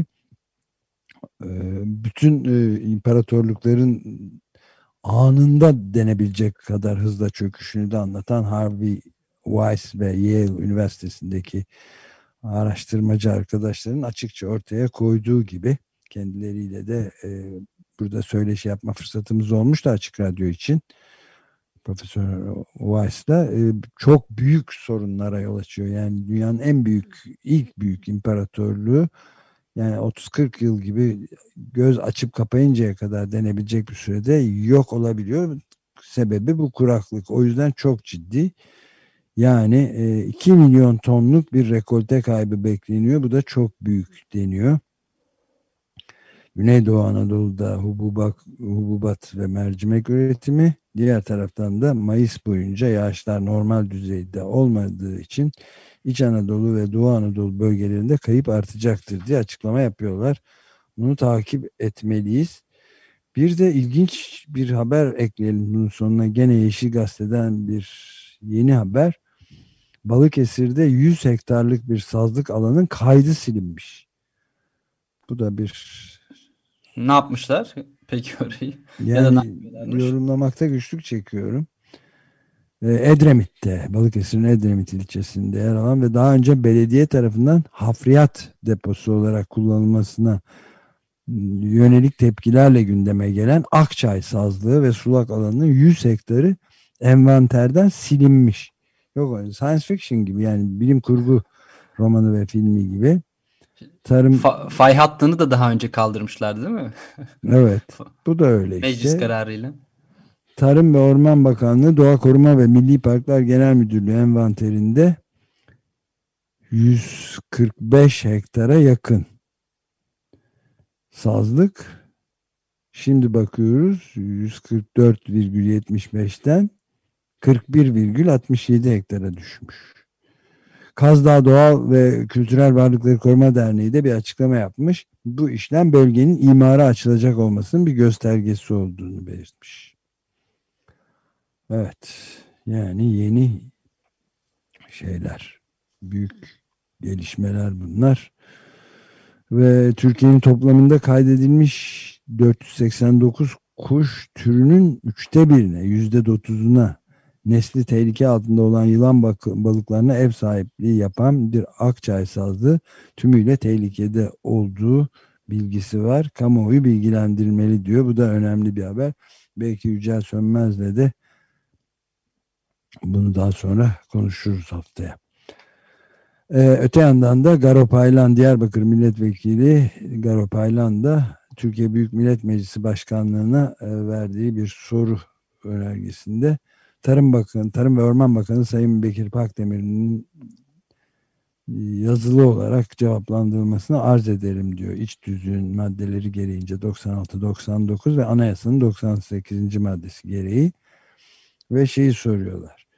bütün imparatorlukların anında denebilecek kadar hızla çöküşünü de anlatan Harvey Weiss ve Yale Üniversitesi'ndeki araştırmacı arkadaşların açıkça ortaya koyduğu gibi kendileriyle de burada söyleşi yapma fırsatımız olmuştu Açık Radyo için. Profesör Weiss'la çok büyük sorunlara yol açıyor. Yani dünyanın en büyük, ilk büyük imparatorluğu yani 30-40 yıl gibi göz açıp kapayıncaya kadar denebilecek bir sürede yok olabiliyor. Sebebi bu kuraklık. O yüzden çok ciddi. Yani 2 milyon tonluk bir rekolte kaybı bekleniyor. Bu da çok büyük deniyor. Güneydoğu Anadolu'da hububat ve mercimek üretimi, diğer taraftan da Mayıs boyunca yağışlar normal düzeyde olmadığı için İç Anadolu ve Doğu Anadolu bölgelerinde kayıp artacaktır diye açıklama yapıyorlar. Bunu takip etmeliyiz. Bir de ilginç bir haber ekleyelim bunun sonuna. Gene Yeşil Gazete'den bir yeni haber. Balıkesir'de 100 hektarlık bir sazlık alanın kaydı silinmiş. Bu da bir... Ne yapmışlar peki orayı? Ya da Yani yorumlamakta güçlük çekiyorum. Edremit'te, Balıkesir'in Edremit ilçesinde yer alan ve daha önce belediye tarafından hafriyat deposu olarak kullanılmasına yönelik tepkilerle gündeme gelen Akçay sazlığı ve sulak alanının 100 hektarı envanterden silinmiş. Yok, science fiction gibi, yani bilim kurgu romanı ve filmi gibi. Fay hattını da daha önce kaldırmışlar değil mi? Evet, bu da öyle işte. Meclis kararıyla. Tarım ve Orman Bakanlığı Doğa Koruma ve Milli Parklar Genel Müdürlüğü envanterinde 145 hektara yakın sazlık. Şimdi bakıyoruz 144,75'ten 41,67 hektara düşmüş. Kazdağ Doğal ve Kültürel Varlıkları Koruma Derneği de bir açıklama yapmış. Bu işlem bölgenin imara açılacak olmasının bir göstergesi olduğunu belirtmiş. Evet, yani yeni şeyler, büyük gelişmeler bunlar. Ve Türkiye'nin toplamında kaydedilmiş 489 kuş türünün %9'una nesli tehlike altında olan yılan balıklarına ev sahipliği yapan bir Akçay sazlığı tümüyle tehlikede olduğu bilgisi var. Kamuoyu bilgilendirilmeli diyor. Bu da önemli bir haber. Belki Yücel Sönmez'le de bunu daha sonra konuşuruz haftaya. Öte yandan da Garo Paylan, Diyarbakır Milletvekili Garo Paylan da Türkiye Büyük Millet Meclisi Başkanlığı'na verdiği bir soru önergesinde Tarım ve Orman Bakanı Sayın Bekir Pakdemir'in yazılı olarak cevaplandırılmasını arz ederim diyor. İç tüzüğün maddeleri gereğince 96-99 ve anayasanın 98. maddesi gereği ve şeyi soruyorlar.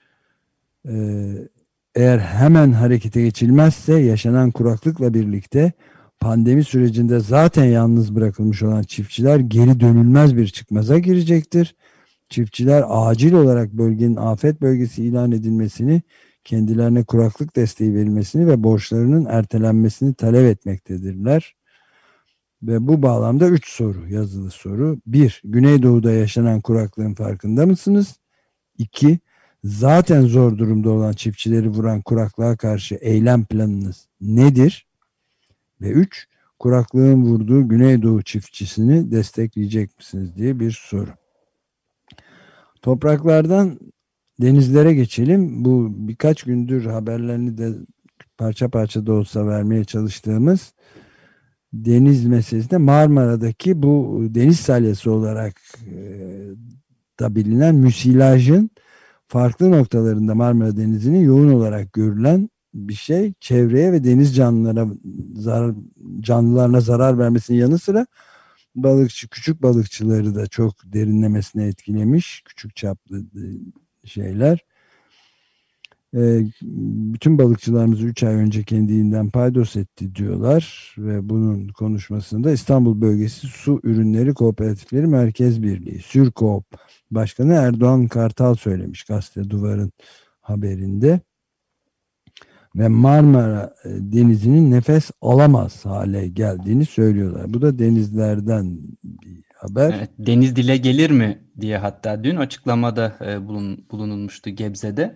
Eğer hemen harekete geçilmezse yaşanan kuraklıkla birlikte pandemi sürecinde zaten yalnız bırakılmış olan çiftçiler geri dönülmez bir çıkmaza girecektir. Çiftçiler acil olarak bölgenin afet bölgesi ilan edilmesini, kendilerine kuraklık desteği verilmesini ve borçlarının ertelenmesini talep etmektedirler. Ve bu bağlamda 3 soru, yazılı soru. 1. Güneydoğu'da yaşanan kuraklığın farkında mısınız? 2. Zaten zor durumda olan çiftçileri vuran kuraklığa karşı eylem planınız nedir? Ve 3. Kuraklığın vurduğu Güneydoğu çiftçisini destekleyecek misiniz diye bir soru. Topraklardan denizlere geçelim. Bu birkaç gündür haberlerini de parça parça da olsa vermeye çalıştığımız deniz meselesinde Marmara'daki bu deniz salyası olarak da bilinen müsilajın farklı noktalarında Marmara Denizi'nin yoğun olarak görülen bir şey. Çevreye ve deniz canlılarına zarar vermesinin yanı sıra küçük balıkçıları da çok derinlemesine etkilemiş. Küçük çaplı şeyler. Bütün balıkçılarımız 3 ay önce kendinden paydos etti diyorlar ve bunun konuşmasında İstanbul Bölgesi Su Ürünleri Kooperatifleri Merkez Birliği Sürkoop Başkanı Erdoğan Kartal söylemiş gazete Duvar'ın haberinde. Ve Marmara Denizi'nin nefes alamaz hale geldiğini söylüyorlar. Bu da denizlerden bir haber. Evet, deniz dile gelir mi diye hatta dün açıklamada bulunulmuştu Gebze'de.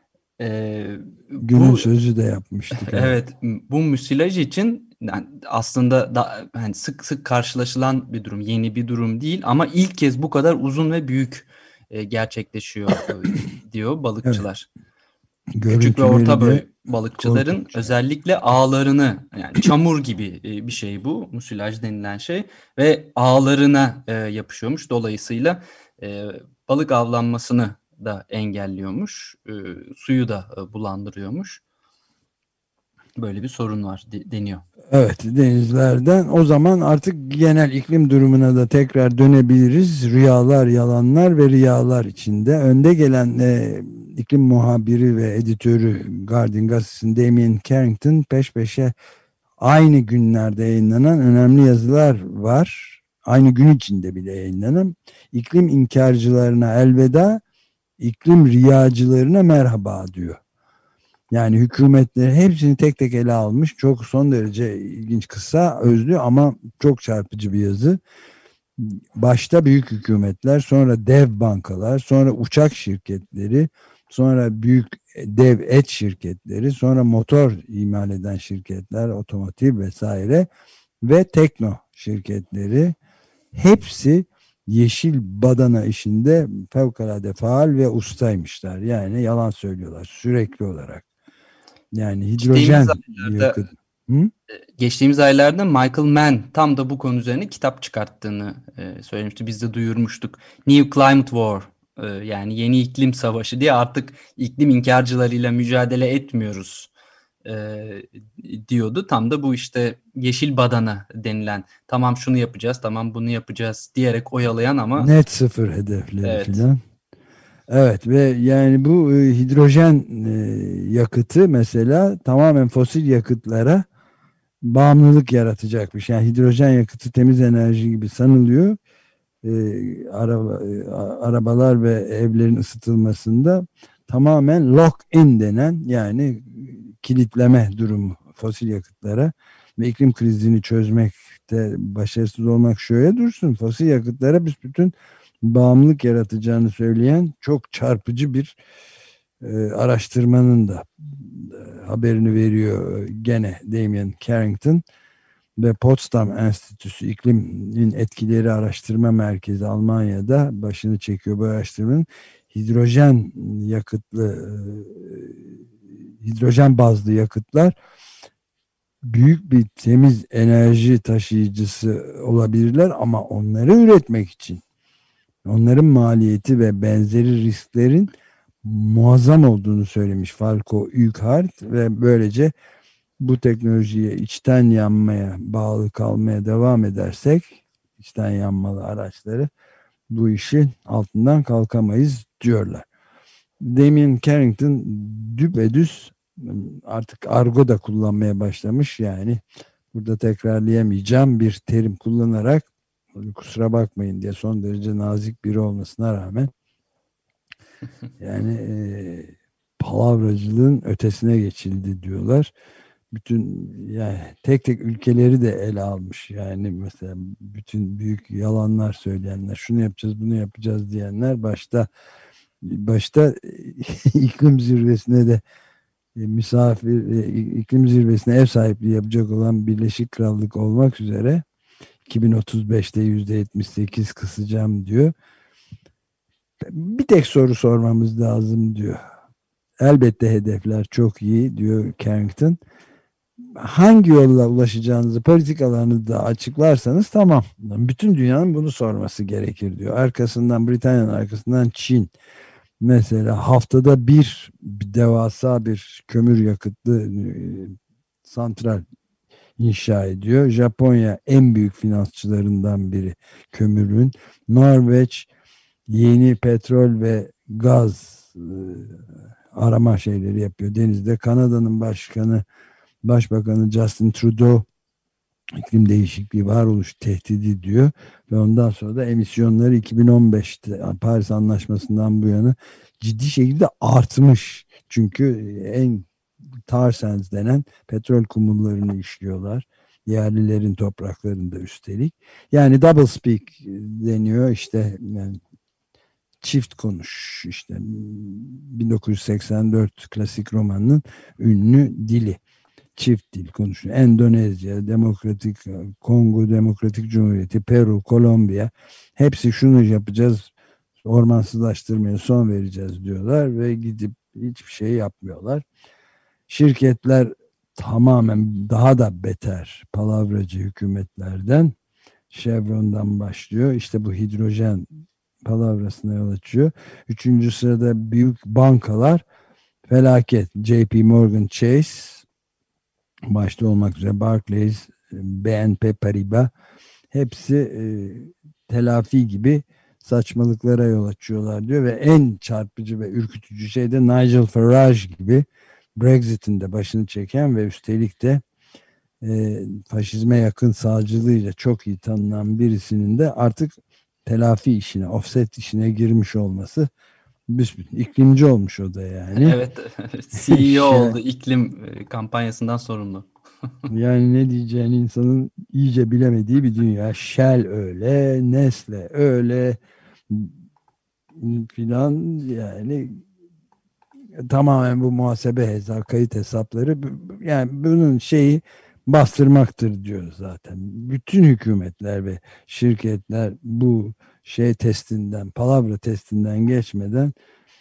Günün sözü de yapmıştık. Evet, bu müsilaj için yani aslında yani sık sık karşılaşılan bir durum, yeni bir durum değil ama ilk kez bu kadar uzun ve büyük gerçekleşiyor diyor balıkçılar. Evet. Küçük ve orta boy balıkçıların korkunç. Özellikle ağlarını, yani çamur gibi bir şey bu müsilaj denilen şey ve ağlarına yapışıyormuş. Dolayısıyla balık avlanmasını da engelliyormuş, suyu da bulandırıyormuş. Böyle bir sorun var deniyor. Evet, denizlerden. O zaman artık genel iklim durumuna da tekrar dönebiliriz. Rüyalar, yalanlar ve riyalar içinde. Önde gelen iklim muhabiri ve editörü Guardian gazetesinin Damien Carrington peş peşe aynı günlerde yayınlanan önemli yazılar var. Aynı gün içinde bile yayınlanan. İklim inkarcılarına elveda, iklim riyacılarına merhaba diyor. Yani hükümetleri hepsini tek tek ele almış. Çok son derece ilginç, kısa, özlü ama çok çarpıcı bir yazı. Başta büyük hükümetler, sonra dev bankalar, sonra uçak şirketleri, sonra büyük dev et şirketleri, sonra motor imal eden şirketler, otomotiv vesaire ve tekno şirketleri, hepsi yeşil badana işinde fevkalade faal ve ustaymışlar. Yani yalan söylüyorlar sürekli olarak. Yani hidrojen yakıt. Geçtiğimiz aylarda Michael Mann tam da bu konu üzerine kitap çıkarttığını söylemişti. Biz de duyurmuştuk. New Climate War, yani yeni iklim savaşı diye, artık iklim inkarcılarıyla mücadele etmiyoruz diyordu. Tam da bu işte yeşil badana denilen, tamam şunu yapacağız, tamam bunu yapacağız diyerek oyalayan ama net sıfır hedefleri filan. Evet ve yani bu hidrojen yakıtı mesela tamamen fosil yakıtlara bağımlılık yaratacakmış. Yani hidrojen yakıtı temiz enerji gibi sanılıyor. Arabalar ve evlerin ısıtılmasında tamamen lock-in denen, yani kilitleme durumu fosil yakıtlara ve iklim krizini çözmekte başarısız olmak şöyle dursun. Fosil yakıtlara bütün bağımlılık yaratacağını söyleyen çok çarpıcı bir araştırmanın da haberini veriyor gene Damien Carrington ve Potsdam Enstitüsü İklimin Etkileri Araştırma Merkezi Almanya'da başını çekiyor bu araştırmanın. Hidrojen bazlı yakıtlar büyük bir temiz enerji taşıyıcısı olabilirler ama onları üretmek için onların maliyeti ve benzeri risklerin muazzam olduğunu söylemiş Falco Ugart ve böylece bu teknolojiye içten yanmaya bağlı kalmaya devam edersek, içten yanmalı araçları, bu işin altından kalkamayız diyorlar. Damien Carrington düpedüz artık argo da kullanmaya başlamış, yani burada tekrarlayamayacağım bir terim kullanarak, kusura bakmayın diye, son derece nazik biri olmasına rağmen yani palavracılığın ötesine geçildi diyorlar. Bütün yani tek tek ülkeleri de ele almış. Yani mesela bütün büyük yalanlar söyleyenler, şunu yapacağız, bunu yapacağız diyenler, başta iklim zirvesine de iklim zirvesine ev sahipliği yapacak olan Birleşik Krallık olmak üzere 2035'te %78 kısacağım diyor. Bir tek soru sormamız lazım diyor. Elbette hedefler çok iyi diyor Carrington. Hangi yolla ulaşacağınızı, politikalarınızı da açıklarsanız tamam. Bütün dünyanın bunu sorması gerekir diyor. Arkasından Britanya'nın arkasından Çin. Mesela haftada bir devasa bir kömür yakıtlı santral inşa ediyor. Japonya en büyük finansçılarından biri kömürün. Norveç yeni petrol ve gaz arama şeyleri yapıyor denizde. Kanada'nın başbakanı Justin Trudeau iklim değişikliği varoluş tehdidi diyor ve ondan sonra da emisyonları 2015'te Paris Anlaşması'ndan bu yana ciddi şekilde artmış. Çünkü en tar sands denen petrol kumullarını işliyorlar. Yerlilerin topraklarında üstelik. Yani double speak deniyor işte, yani çift konuş işte, 1984 klasik romanının ünlü dili. Çift dil konuşuyor. Endonezya, Kongo Demokratik Cumhuriyeti, Peru, Kolombiya, hepsi şunu yapacağız, ormansızlaştırmaya son vereceğiz diyorlar ve gidip hiçbir şey yapmıyorlar. Şirketler tamamen daha da beter palavracı hükümetlerden, Chevron'dan başlıyor. İşte bu hidrojen palavrasına yol açıyor. Üçüncü sırada büyük bankalar felaket. JP Morgan Chase başta olmak üzere, Barclays, BNP Paribas, hepsi telafi gibi saçmalıklara yol açıyorlar diyor ve en çarpıcı ve ürkütücü şey de Nigel Farage gibi Brexit'in de başını çeken ve üstelik de faşizme yakın sağcılığıyla çok iyi tanınan birisinin de artık telafi işine, offset işine girmiş olması. Büsbütün iklimci olmuş o da yani. Evet, CEO oldu, iklim kampanyasından sorumlu. Yani ne diyeceğini insanın iyice bilemediği bir dünya. Shell öyle, Nestle öyle filan, yani tamamen bu muhasebe kayıt hesapları, yani bunun şeyi bastırmaktır diyor zaten. Bütün hükümetler ve şirketler bu şey testinden, palavra testinden geçmeden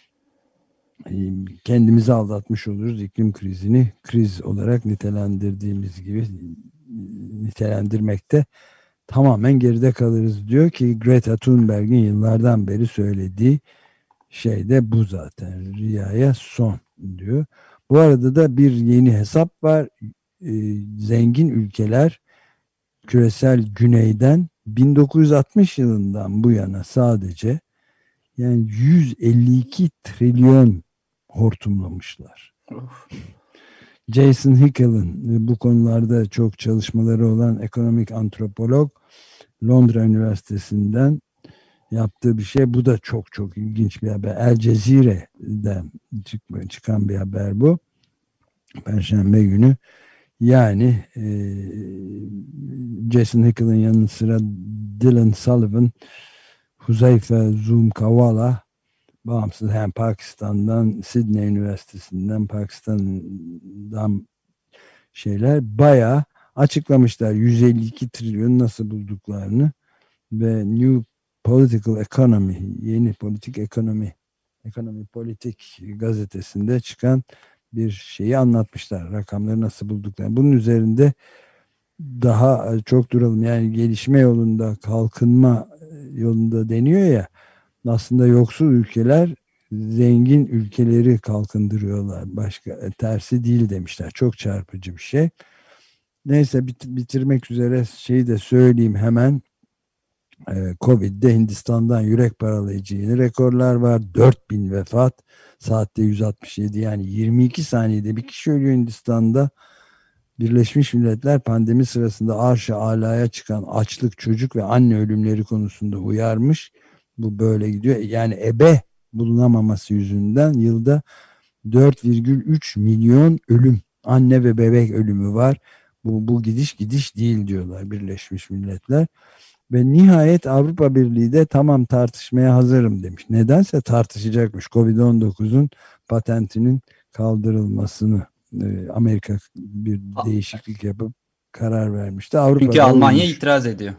kendimizi aldatmış oluruz. İklim krizini kriz olarak nitelendirdiğimiz gibi nitelendirmekte tamamen geride kalırız diyor ki Greta Thunberg'in yıllardan beri söylediği şey de bu zaten. Rüyaya son diyor. Bu arada da bir yeni hesap var. Zengin ülkeler küresel güneyden 1960 yılından bu yana sadece yani 152 trilyon hortumlamışlar. Jason Hickel'ın bu konularda çok çalışmaları olan ekonomik antropolog, Londra Üniversitesi'nden yaptığı bir şey. Bu da çok çok ilginç bir haber. El Cezire'den çıkan bir haber bu. Perşembe günü. Yani Jason Hickel'ın yanı sıra Dylan Sullivan, Huzeyfe Zoomkawala, bağımsız hem Pakistan'dan, Sydney Üniversitesi'nden, Pakistan'dan şeyler bayağı açıklamışlar 152 trilyon nasıl bulduklarını ve New Political Economy, yeni politik ekonomi politik gazetesinde çıkan bir şeyi anlatmışlar, rakamları nasıl bulduklarını. Bunun üzerinde daha çok duralım, yani gelişme yolunda, kalkınma yolunda deniyor ya, aslında yoksul ülkeler zengin ülkeleri kalkındırıyorlar. Başka tersi değil demişler. Çok çarpıcı bir şey. Neyse, bitirmek üzere şeyi de söyleyeyim hemen. Covid'de Hindistan'dan yürek paralayıcı yeni rekorlar var. 4000 vefat, saatte 167, yani 22 saniyede bir kişi ölüyor Hindistan'da. Birleşmiş Milletler pandemi sırasında arş-ı alaya çıkan açlık, çocuk ve anne ölümleri konusunda uyarmış. Bu böyle gidiyor. Yani ebe bulunamaması yüzünden yılda 4,3 milyon ölüm, anne ve bebek ölümü var. Bu gidiş değil diyorlar Birleşmiş Milletler. Ve nihayet Avrupa Birliği de tamam, tartışmaya hazırım demiş. Nedense tartışacakmış Covid-19'un patentinin kaldırılmasını. Amerika bir değişiklik yapıp karar vermişti. Çünkü Almanya itiraz ediyor.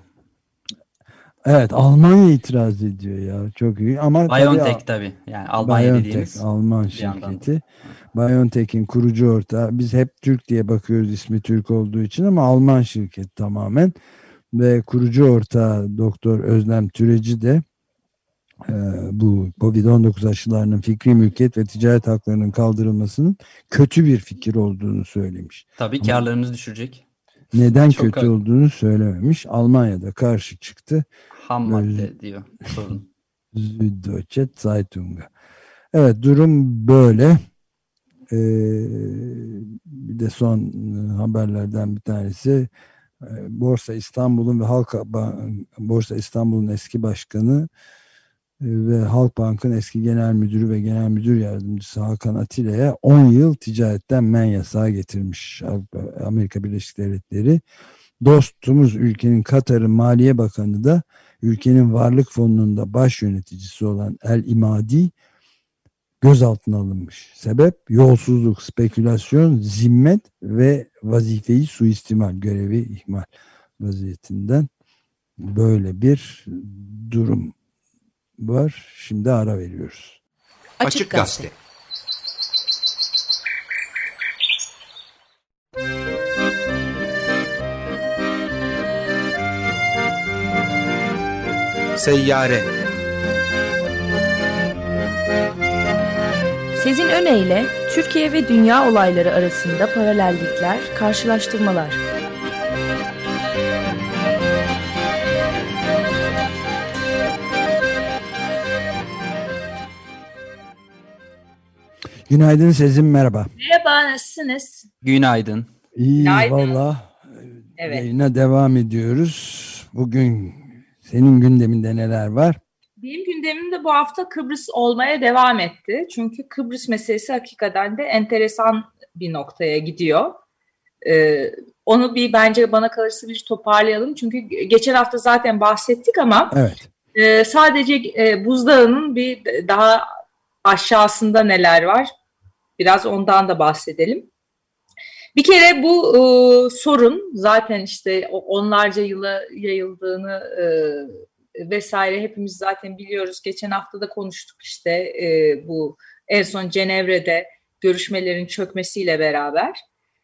Evet, Almanya itiraz ediyor ya, çok iyi ama BioNTech tabii. Yani Almanya dediğimiz Alman şirketi. BioNTech'in kurucu ortağı. Biz hep Türk diye bakıyoruz ismi Türk olduğu için ama Alman şirket tamamen ve kurucu ortağı Doktor Özlem Türeci de bu Covid-19 aşılarının fikri mülkiyet ve ticaret haklarının kaldırılmasının kötü bir fikir olduğunu söylemiş. Tabii karlarınızı düşürecek. neden Çok kötü haklı. olduğunu söylememiş. Almanya'da karşı çıktı. Ham madde diyor sorun. Süddeutsche Zeitung'a. Evet, durum böyle. Bir de son haberlerden bir tanesi, Borsa İstanbul'un ve Borsa İstanbul'un eski başkanı ve Halkbank'ın eski genel müdürü ve genel müdür yardımcısı Hakan Atilla'ya 10 yıl ticaretten men yasağı getirmiş Amerika Birleşik Devletleri. Dostumuz ülkenin Katar'ın Maliye Bakanı da ülkenin varlık fonunun da baş yöneticisi olan El İmadi gözaltına alınmış. Sebep yolsuzluk, spekülasyon, zimmet ve vazifeyi suistimal, görevi ihmal vaziyetinden böyle bir durum var. Şimdi ara veriyoruz. Açık Gazete. Seyyare. Sezin Öne Türkiye ve dünya olayları arasında paralellikler, karşılaştırmalar. Günaydın Sezin, merhaba. Merhaba, nasılsınız? Günaydın. İyi Günaydın. valla. Evet. Yayına devam ediyoruz. Bugün senin gündeminde neler var? Benim gündemim de bu hafta Kıbrıs olmaya devam etti. Çünkü Kıbrıs meselesi hakikaten de enteresan bir noktaya gidiyor. Onu bence bana kalırsa bir toparlayalım. Çünkü geçen hafta zaten bahsettik ama evet. Sadece buzdağının bir daha aşağısında neler var? Biraz ondan da bahsedelim. Bir kere bu sorun zaten işte onlarca yıla yayıldığını vesaire hepimiz zaten biliyoruz. Geçen hafta da konuştuk işte bu en son Cenevre'de görüşmelerin çökmesiyle beraber.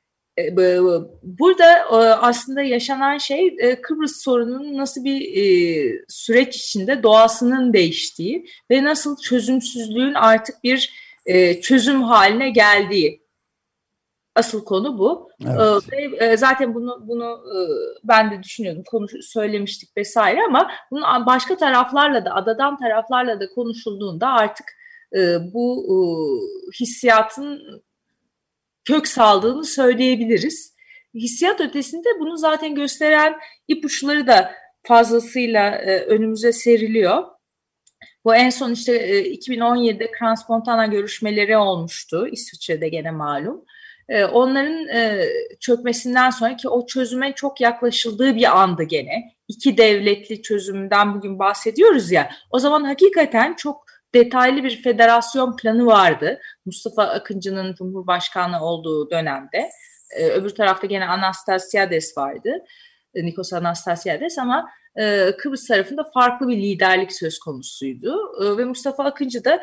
Burada aslında yaşanan şey Kıbrıs sorununun nasıl bir süreç içinde doğasının değiştiği ve nasıl çözümsüzlüğün artık bir çözüm haline geldiği. Asıl konu bu. Evet. Ve zaten bunu ben de düşünüyordum, söylemiştik vesaire ama bunun başka taraflarla da, adadan taraflarla da konuşulduğunda artık bu hissiyatın kök saldığını söyleyebiliriz. Hissiyat ötesinde bunu zaten gösteren ipuçları da fazlasıyla önümüze seriliyor. Bu en son işte 2017'de Crans-Montana görüşmeleri olmuştu. İsviçre'de gene malum. Onların çökmesinden sonraki o çözüme çok yaklaşıldığı bir andı gene. İki devletli çözümden bugün bahsediyoruz ya. O zaman hakikaten çok detaylı bir federasyon planı vardı. Mustafa Akıncı'nın Cumhurbaşkanı olduğu dönemde. Öbür tarafta gene Anastasiades vardı. Nikos Anastasiades ama Kıbrıs tarafında farklı bir liderlik söz konusuydu. Ve Mustafa Akıncı da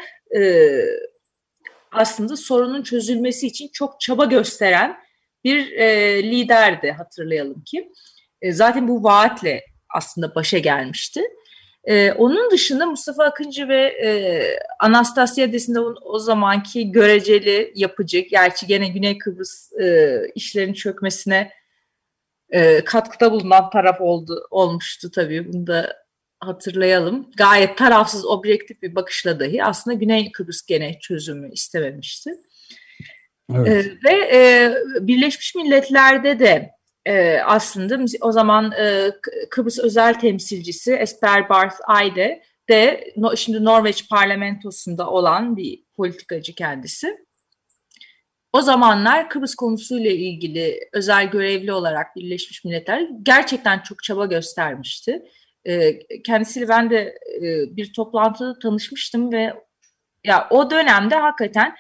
aslında sorunun çözülmesi için çok çaba gösteren bir liderdi, hatırlayalım ki. Zaten bu vaatle aslında başa gelmişti. Onun dışında Mustafa Akıncı ve Anastasiades'in de o zamanki göreceli yapıcı, gerçi gene Güney Kıbrıs işlerin çökmesine katkıda bulunan taraf olmuştu tabii. Bunu da hatırlayalım. Gayet tarafsız, objektif bir bakışla dahi aslında Güney Kıbrıs gene çözümü istememişti. Evet. Ve Birleşmiş Milletler'de de aslında o zaman Kıbrıs özel temsilcisi Esper Barth Eide de şimdi Norveç parlamentosunda olan bir politikacı kendisi. O zamanlar Kıbrıs konusuyla ilgili özel görevli olarak Birleşmiş Milletler gerçekten çok çaba göstermişti. Kendisiyle ben de bir toplantıda tanışmıştım ve ya o dönemde hakikaten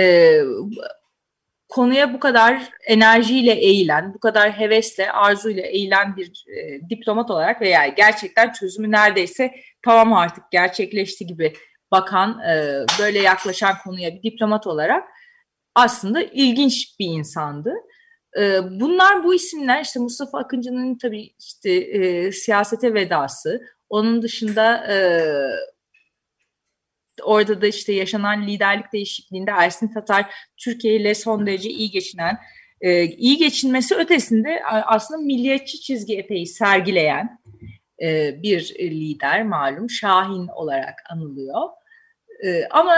konuya bu kadar enerjiyle eğilen, bu kadar hevesle, arzuyla eğilen bir diplomat olarak veya gerçekten çözümü neredeyse tamam artık gerçekleşti gibi bakan, böyle yaklaşan konuya bir diplomat olarak aslında ilginç bir insandı. Bu isimler işte Mustafa Akıncı'nın tabii işte siyasete vedası, onun dışında orada da işte yaşanan liderlik değişikliğinde Ersin Tatar Türkiye ile son derece iyi geçinen iyi geçinmesi ötesinde aslında milliyetçi çizgi epey sergileyen bir lider, malum Şahin olarak anılıyor. Ama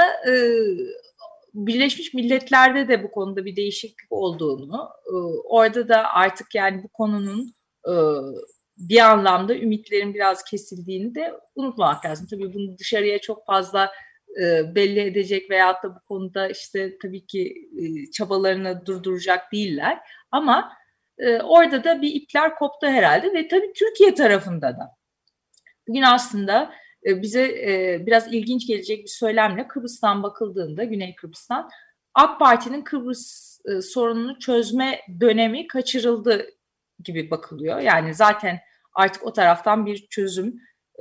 Birleşmiş Milletler'de de bu konuda bir değişiklik olduğunu, orada da artık yani bu konunun bir anlamda ümitlerin biraz kesildiğini de unutmamak lazım. Tabii bunu dışarıya çok fazla belli edecek veyahut da bu konuda işte tabii ki çabalarını durduracak değiller. Ama orada da bir ipler koptu herhalde ve tabii Türkiye tarafında da. Bugün aslında bize biraz ilginç gelecek bir söylemle Kıbrıs'tan bakıldığında, Güney Kıbrıs'tan AK Parti'nin Kıbrıs sorununu çözme dönemi kaçırıldı gibi bakılıyor. Yani zaten artık o taraftan bir çözüm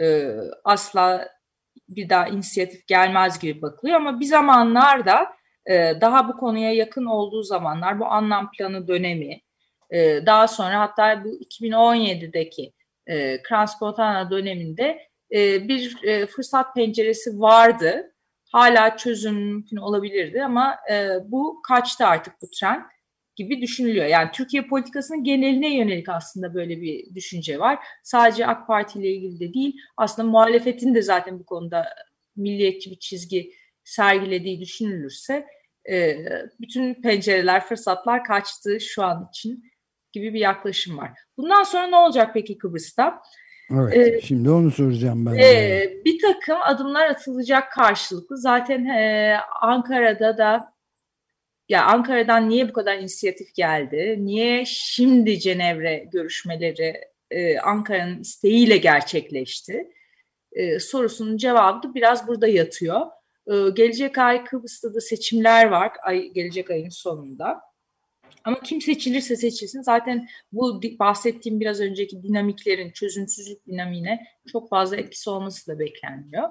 asla bir daha inisiyatif gelmez gibi bakılıyor. Ama bir zamanlar da daha bu konuya yakın olduğu zamanlar bu anlam planı dönemi, daha sonra hatta bu 2017'deki Crans-Montana döneminde bir fırsat penceresi vardı. Hala çözüm mümkün olabilirdi ama bu kaçtı artık bu trend gibi düşünülüyor. Yani Türkiye politikasının geneline yönelik aslında böyle bir düşünce var. Sadece AK Parti ile ilgili de değil. Aslında muhalefetin de zaten bu konuda milliyetçi bir çizgi sergilediği düşünülürse bütün pencereler, fırsatlar kaçtı şu an için gibi bir yaklaşım var. Bundan sonra ne olacak peki Kıbrıs'ta? Evet, şimdi onu soracağım ben. Bir takım adımlar atılacak karşılıklı. Zaten Ankara'da da ya Ankara'dan niye bu kadar inisiyatif geldi? Niye şimdi Cenevre görüşmeleri Ankara'nın isteğiyle gerçekleşti? Sorusunun cevabı da biraz burada yatıyor. Gelecek ay Kıbrıs'ta da seçimler var. Gelecek ayın sonunda. Ama kim seçilirse seçilsin zaten bu bahsettiğim biraz önceki dinamiklerin, çözümsüzlük dinamiğine çok fazla etkisi olması da beklenmiyor.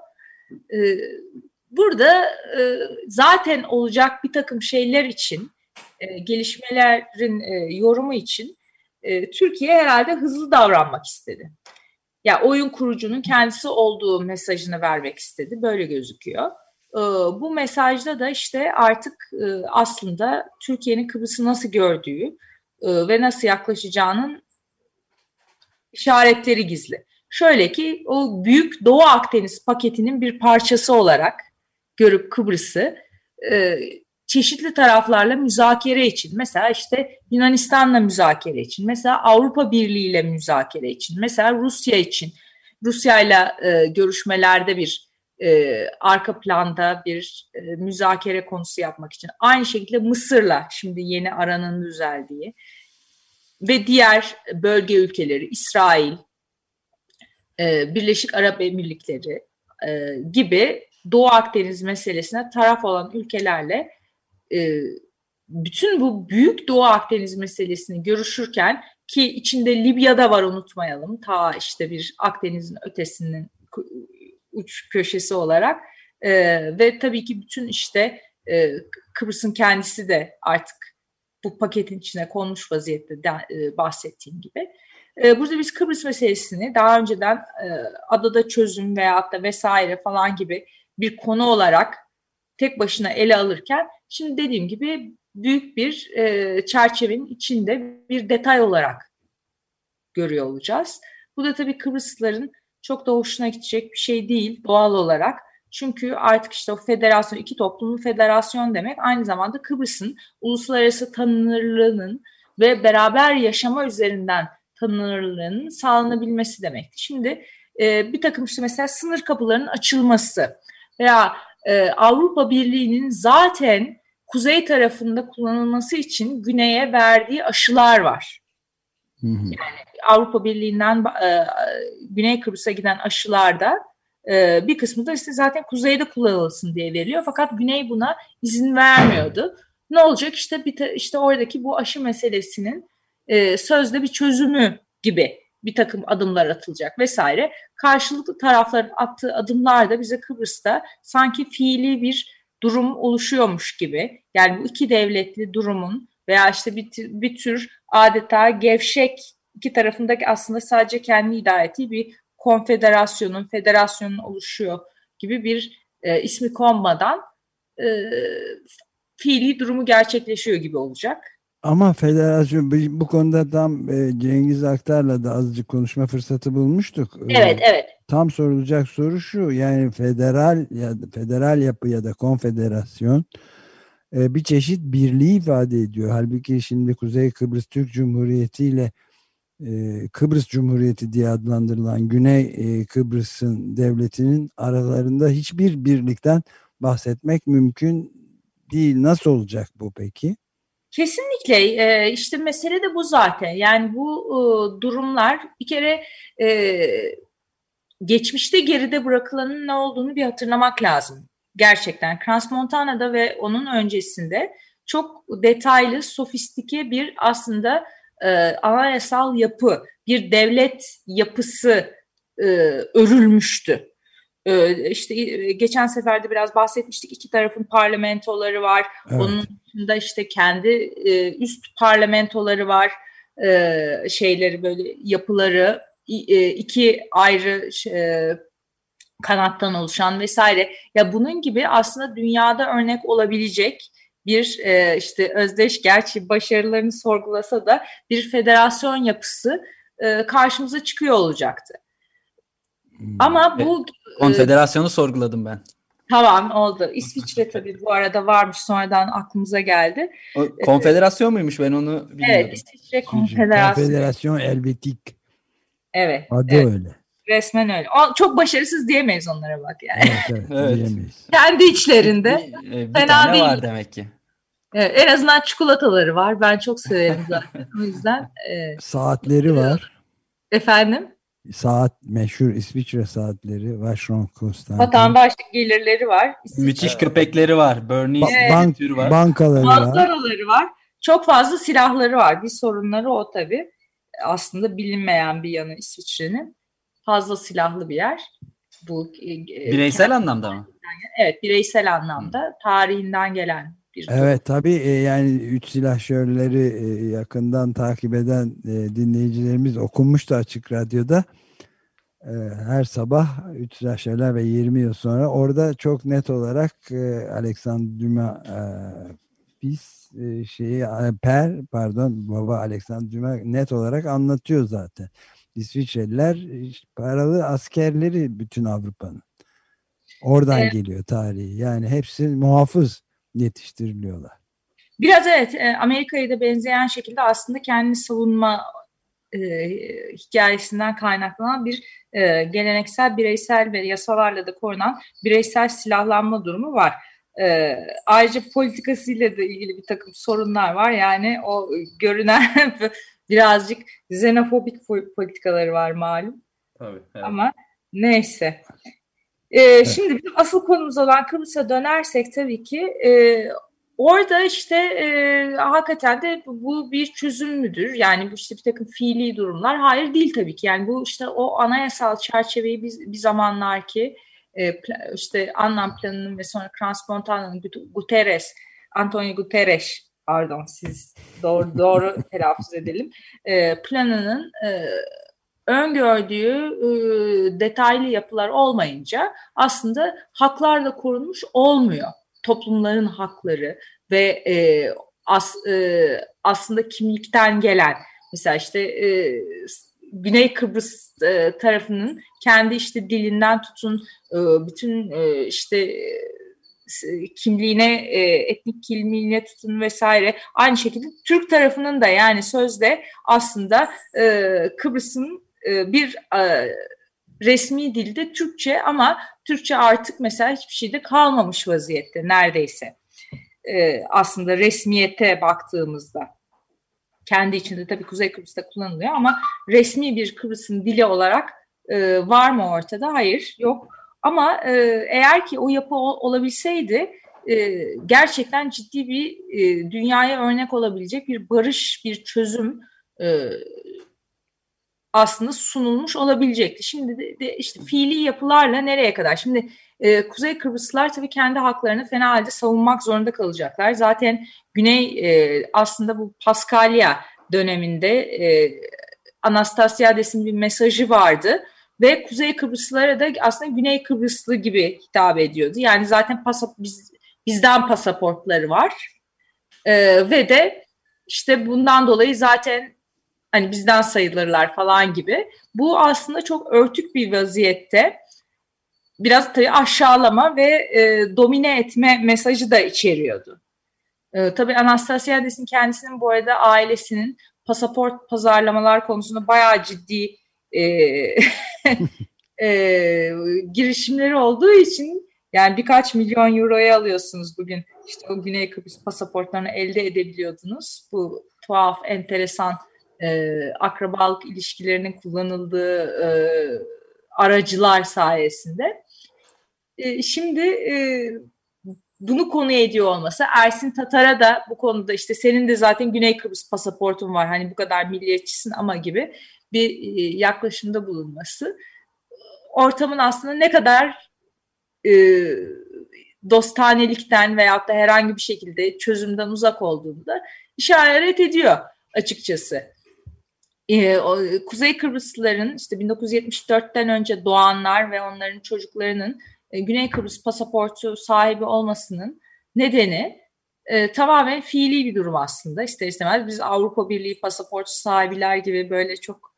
Burada zaten olacak bir takım şeyler için, gelişmelerin yorumu için Türkiye herhalde hızlı davranmak istedi. Ya oyun kurucunun kendisi olduğu mesajını vermek istedi. Böyle gözüküyor. Bu mesajda da işte artık aslında Türkiye'nin Kıbrıs'ı nasıl gördüğü ve nasıl yaklaşacağının işaretleri gizli. Şöyle ki o büyük Doğu Akdeniz paketinin bir parçası olarak görüp Kıbrıs'ı çeşitli taraflarla müzakere için, mesela işte Yunanistan'la müzakere için, mesela Avrupa Birliği ile müzakere için, mesela Rusya için, Rusya'yla görüşmelerde bir arka planda bir müzakere konusu yapmak için, aynı şekilde Mısır'la şimdi yeni aranın düzeldiği ve diğer bölge ülkeleri, İsrail, Birleşik Arap Emirlikleri gibi Doğu Akdeniz meselesine taraf olan ülkelerle bütün bu büyük Doğu Akdeniz meselesini görüşürken, ki içinde Libya'da var, unutmayalım, ta işte bir Akdeniz'in ötesinin uç köşesi olarak ve tabii ki bütün işte Kıbrıs'ın kendisi de artık bu paketin içine konmuş vaziyette bahsettiğim gibi. Burada biz Kıbrıs meselesini daha önceden adada çözüm veyahut da vesaire falan gibi bir konu olarak tek başına ele alırken, şimdi dediğim gibi büyük bir çerçevenin içinde bir detay olarak görüyor olacağız. Bu da tabii Kıbrıslıların çok da hoşuna gidecek bir şey değil doğal olarak. Çünkü artık işte o federasyon, iki toplumun federasyon demek aynı zamanda Kıbrıs'ın uluslararası tanınırlığının ve beraber yaşama üzerinden tanınırlığının sağlanabilmesi demekti. Şimdi bir takım işte mesela sınır kapılarının açılması veya Avrupa Birliği'nin zaten kuzey tarafında kullanılması için güneye verdiği aşılar var. Yani Avrupa Birliği'nden Güney Kıbrıs'a giden aşılarda bir kısmı da işte zaten kuzeyde kullanılsın diye veriliyor. Fakat Güney buna izin vermiyordu. Ne olacak? İşte oradaki bu aşı meselesinin sözde bir çözümü gibi bir takım adımlar atılacak vesaire. Karşılıklı tarafların attığı adımlar da bize Kıbrıs'ta sanki fiili bir durum oluşuyormuş gibi. Yani bu iki devletli durumun veya işte bir tür adeta gevşek, iki tarafındaki aslında sadece kendi idare ettiği bir konfederasyonun, federasyonun oluşuyor gibi bir ismi konmadan fiili durumu gerçekleşiyor gibi olacak. Ama federasyon bu konuda tam Cengiz Aktar'la da azıcık konuşma fırsatı bulmuştuk. Evet. Tam sorulacak soru şu, yani federal yapı ya da konfederasyon bir çeşit birliği ifade ediyor. Halbuki şimdi Kuzey Kıbrıs Türk Cumhuriyeti ile Kıbrıs Cumhuriyeti diye adlandırılan Güney Kıbrıs'ın devletinin aralarında hiçbir birlikten bahsetmek mümkün değil. Nasıl olacak bu peki? Kesinlikle işte mesele de bu zaten. Yani bu durumlar bir kere geçmişte geride bırakılanın ne olduğunu bir hatırlamak lazım. Gerçekten Crans-Montana'da ve onun öncesinde çok detaylı, sofistike bir aslında anayasal yapı, bir devlet yapısı örülmüştü. İşte geçen seferde de biraz bahsetmiştik. 2 tarafın parlamentoları var. Evet. Onun dışında işte kendi üst parlamentoları var. Şeyleri böyle yapıları 2 ayrı kanattan oluşan vesaire. Ya bunun gibi aslında dünyada örnek olabilecek bir işte Özdeş gerçi başarılarını sorgulasa da bir federasyon yapısı karşımıza çıkıyor olacaktı. Ama bu konfederasyonu sorguladım ben. Tamam, oldu. İsviçre tabii bu arada varmış, sonradan aklımıza geldi. O konfederasyon muymuş, ben onu bilmiyordum. Evet, İsviçre konfederasyonu. Konfederasyon Elvetik. Evet. Adı öyle. Resmen öyle. Çok başarısız diyemeyiz onlara bak yani. Evet. Diyemeyiz. Kendi içlerinde bir fena tane değil. var demek ki. Evet, en azından çikolataları var. Ben çok severim zaten. O yüzden. Saatleri var. Efendim? Saat, meşhur İsviçre saatleri. Vacheron-Constantin. Vatandaşlık gelirleri var. Müthiş köpekleri var. Bernie türü var. Bankaları var. Çok fazla silahları var. Bir sorunları o tabii. Aslında bilinmeyen bir yanı İsviçre'nin. Fazla silahlı bir yer. Bu bireysel anlamda mı? Evet, bireysel anlamda. Tarihinden gelen bir durum. Evet tabii, yani üç silahşörleri yakından takip eden dinleyicilerimiz okunmuştu Açık Radyo'da. Her sabah üç silahşörler ve 20 yıl sonra orada çok net olarak Alexandre Dumas baba Alexandre Dumas net olarak anlatıyor zaten. İsviçreliler paralı askerleri bütün Avrupa'nın. Oradan geliyor tarihi. Yani hepsi muhafız yetiştiriliyorlar. Biraz evet, Amerika'ya da benzeyen şekilde aslında kendini savunma hikayesinden kaynaklanan bir geleneksel, bireysel ve yasalarla da korunan bireysel silahlanma durumu var. Ayrıca politikasıyla da ilgili bir takım sorunlar var. Yani o görünen birazcık xenofobik politikaları var malum. Tabii, evet. Ama neyse. Şimdi bizim asıl konumuz olan Kıbrıs'a dönersek tabii ki orada işte hakikaten de bu bir çözüm müdür? Yani bu işte bir takım fiili durumlar. Hayır, değil tabii ki. Yani bu işte o anayasal çerçeveyi bir zamanlar ki işte Annan Planı'nın ve sonra Crans-Montana'nın Antonio Guterres, pardon siz doğru telaffuz edelim, planının öngördüğü detaylı yapılar olmayınca aslında haklar da korunmuş olmuyor. Toplumların hakları ve aslında kimlikten gelen, mesela işte Güney Kıbrıs tarafının kendi işte dilinden tutun bütün işte kimliğine, etnik kimliğine tutun vesaire. Aynı şekilde Türk tarafının da yani sözde aslında Kıbrıs'ın bir resmi dilde Türkçe, ama Türkçe artık mesela hiçbir şeyde kalmamış vaziyette neredeyse. Aslında resmiyete baktığımızda kendi içinde tabii Kuzey Kıbrıs'ta kullanılıyor ama resmi bir Kıbrıs'ın dili olarak var mı ortada? Hayır, yok. Ama eğer ki o yapı olabilseydi gerçekten ciddi bir dünyaya örnek olabilecek bir barış, bir çözüm aslında sunulmuş olabilecekti. Şimdi de işte fiili yapılarla nereye kadar? Şimdi Kuzey Kıbrıslılar tabii kendi haklarını fena halde savunmak zorunda kalacaklar. Zaten Güney aslında bu Paskalya döneminde Anastasiades'in bir mesajı vardı ve Kuzey Kıbrıslılara da aslında Güney Kıbrıslı gibi hitap ediyordu. Yani zaten bizden pasaportları var ve de işte bundan dolayı zaten hani bizden sayılırlar falan gibi. Bu aslında çok örtük bir vaziyette biraz tabii aşağılama ve domine etme mesajı da içeriyordu. Tabii Anastasiadis'in kendisinin bu arada ailesinin pasaport pazarlamalar konusunda bayağı ciddi girişimleri olduğu için yani birkaç milyon euroya alıyorsunuz bugün. İşte o Güney Kıbrıs pasaportlarını elde edebiliyordunuz. Bu tuhaf, enteresan akrabalık ilişkilerinin kullanıldığı aracılar sayesinde. Şimdi bunu konu ediyor olması, Ersin Tatar'a da bu konuda işte senin de zaten Güney Kıbrıs pasaportun var, hani bu kadar milliyetçisin ama gibi bir yaklaşımda bulunması, ortamın aslında ne kadar dostanelikten veyahut da herhangi bir şekilde çözümden uzak olduğunu da işaret ediyor açıkçası. Kuzey Kıbrıslıların işte 1974'ten önce doğanlar ve onların çocuklarının Güney Kıbrıs pasaportu sahibi olmasının nedeni tamamen fiili bir durum aslında. İster istemez biz Avrupa Birliği pasaportu sahibiler gibi böyle çok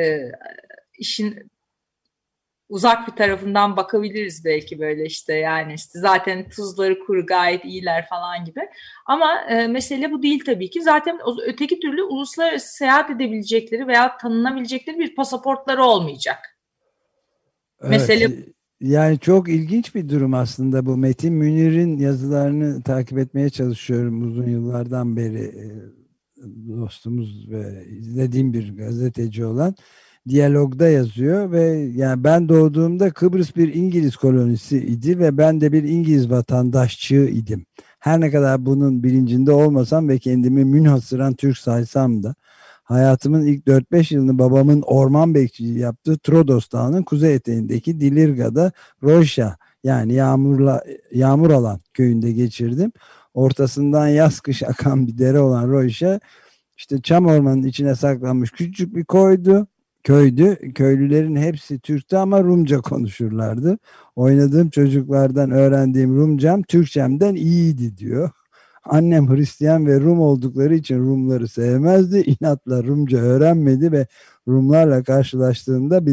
işin uzak bir tarafından bakabiliriz belki, böyle işte yani işte zaten tuzları kuru, gayet iyiler falan gibi. Ama mesele bu değil tabii ki. Zaten öteki türlü uluslararası seyahat edebilecekleri veya tanınabilecekleri bir pasaportları olmayacak. Evet, mesele yani çok ilginç bir durum aslında bu. Metin Münir'in yazılarını takip etmeye çalışıyorum uzun yıllardan beri. Dostumuz ve izlediğim bir gazeteci olan Diyalog'da yazıyor ve yani ben doğduğumda Kıbrıs bir İngiliz kolonisi idi ve ben de bir İngiliz vatandaşçığı idim. Her ne kadar bunun bilincinde olmasam ve kendimi münhasıran Türk saysam da hayatımın ilk 4-5 yılını babamın orman bekçiliği yaptığı Trodos Dağı'nın kuzey eteğindeki Dilirga'da Rojha, yani yağmur alan köyünde geçirdim. Ortasından yaz kış akan bir dere olan Rojha işte çam ormanının içine saklanmış küçük bir köydü. Köylülerin hepsi Türktü ama Rumca konuşurlardı. Oynadığım çocuklardan öğrendiğim Rumcam Türkçemden iyiydi diyor. Annem Hristiyan ve Rum oldukları için Rumları sevmezdi. İnatla Rumca öğrenmedi ve Rumlarla karşılaştığımda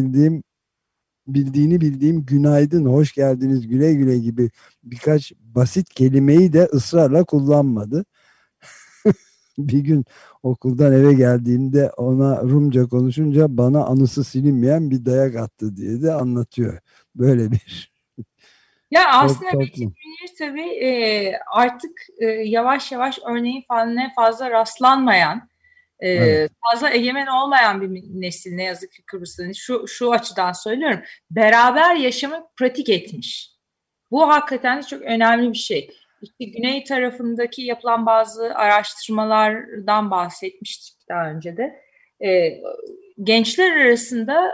bildiğim günaydın, hoş geldiniz, güle güle gibi birkaç basit kelimeyi de ısrarla kullanmadı. Bir gün okuldan eve geldiğimde ona Rumca konuşunca bana anısı silinmeyen bir dayak attı diye de anlatıyor. Böyle bir ya aslında toplum. Metin tabii artık yavaş yavaş örneğin fazla rastlanmayan, Evet. fazla egemen olmayan bir nesil ne yazık ki Kıbrıs'ta. Şu açıdan söylüyorum. Beraber yaşamı pratik etmiş. Bu hakikaten çok önemli bir şey. İşte güney tarafındaki yapılan bazı araştırmalardan bahsetmiştik daha önce de. Gençler arasında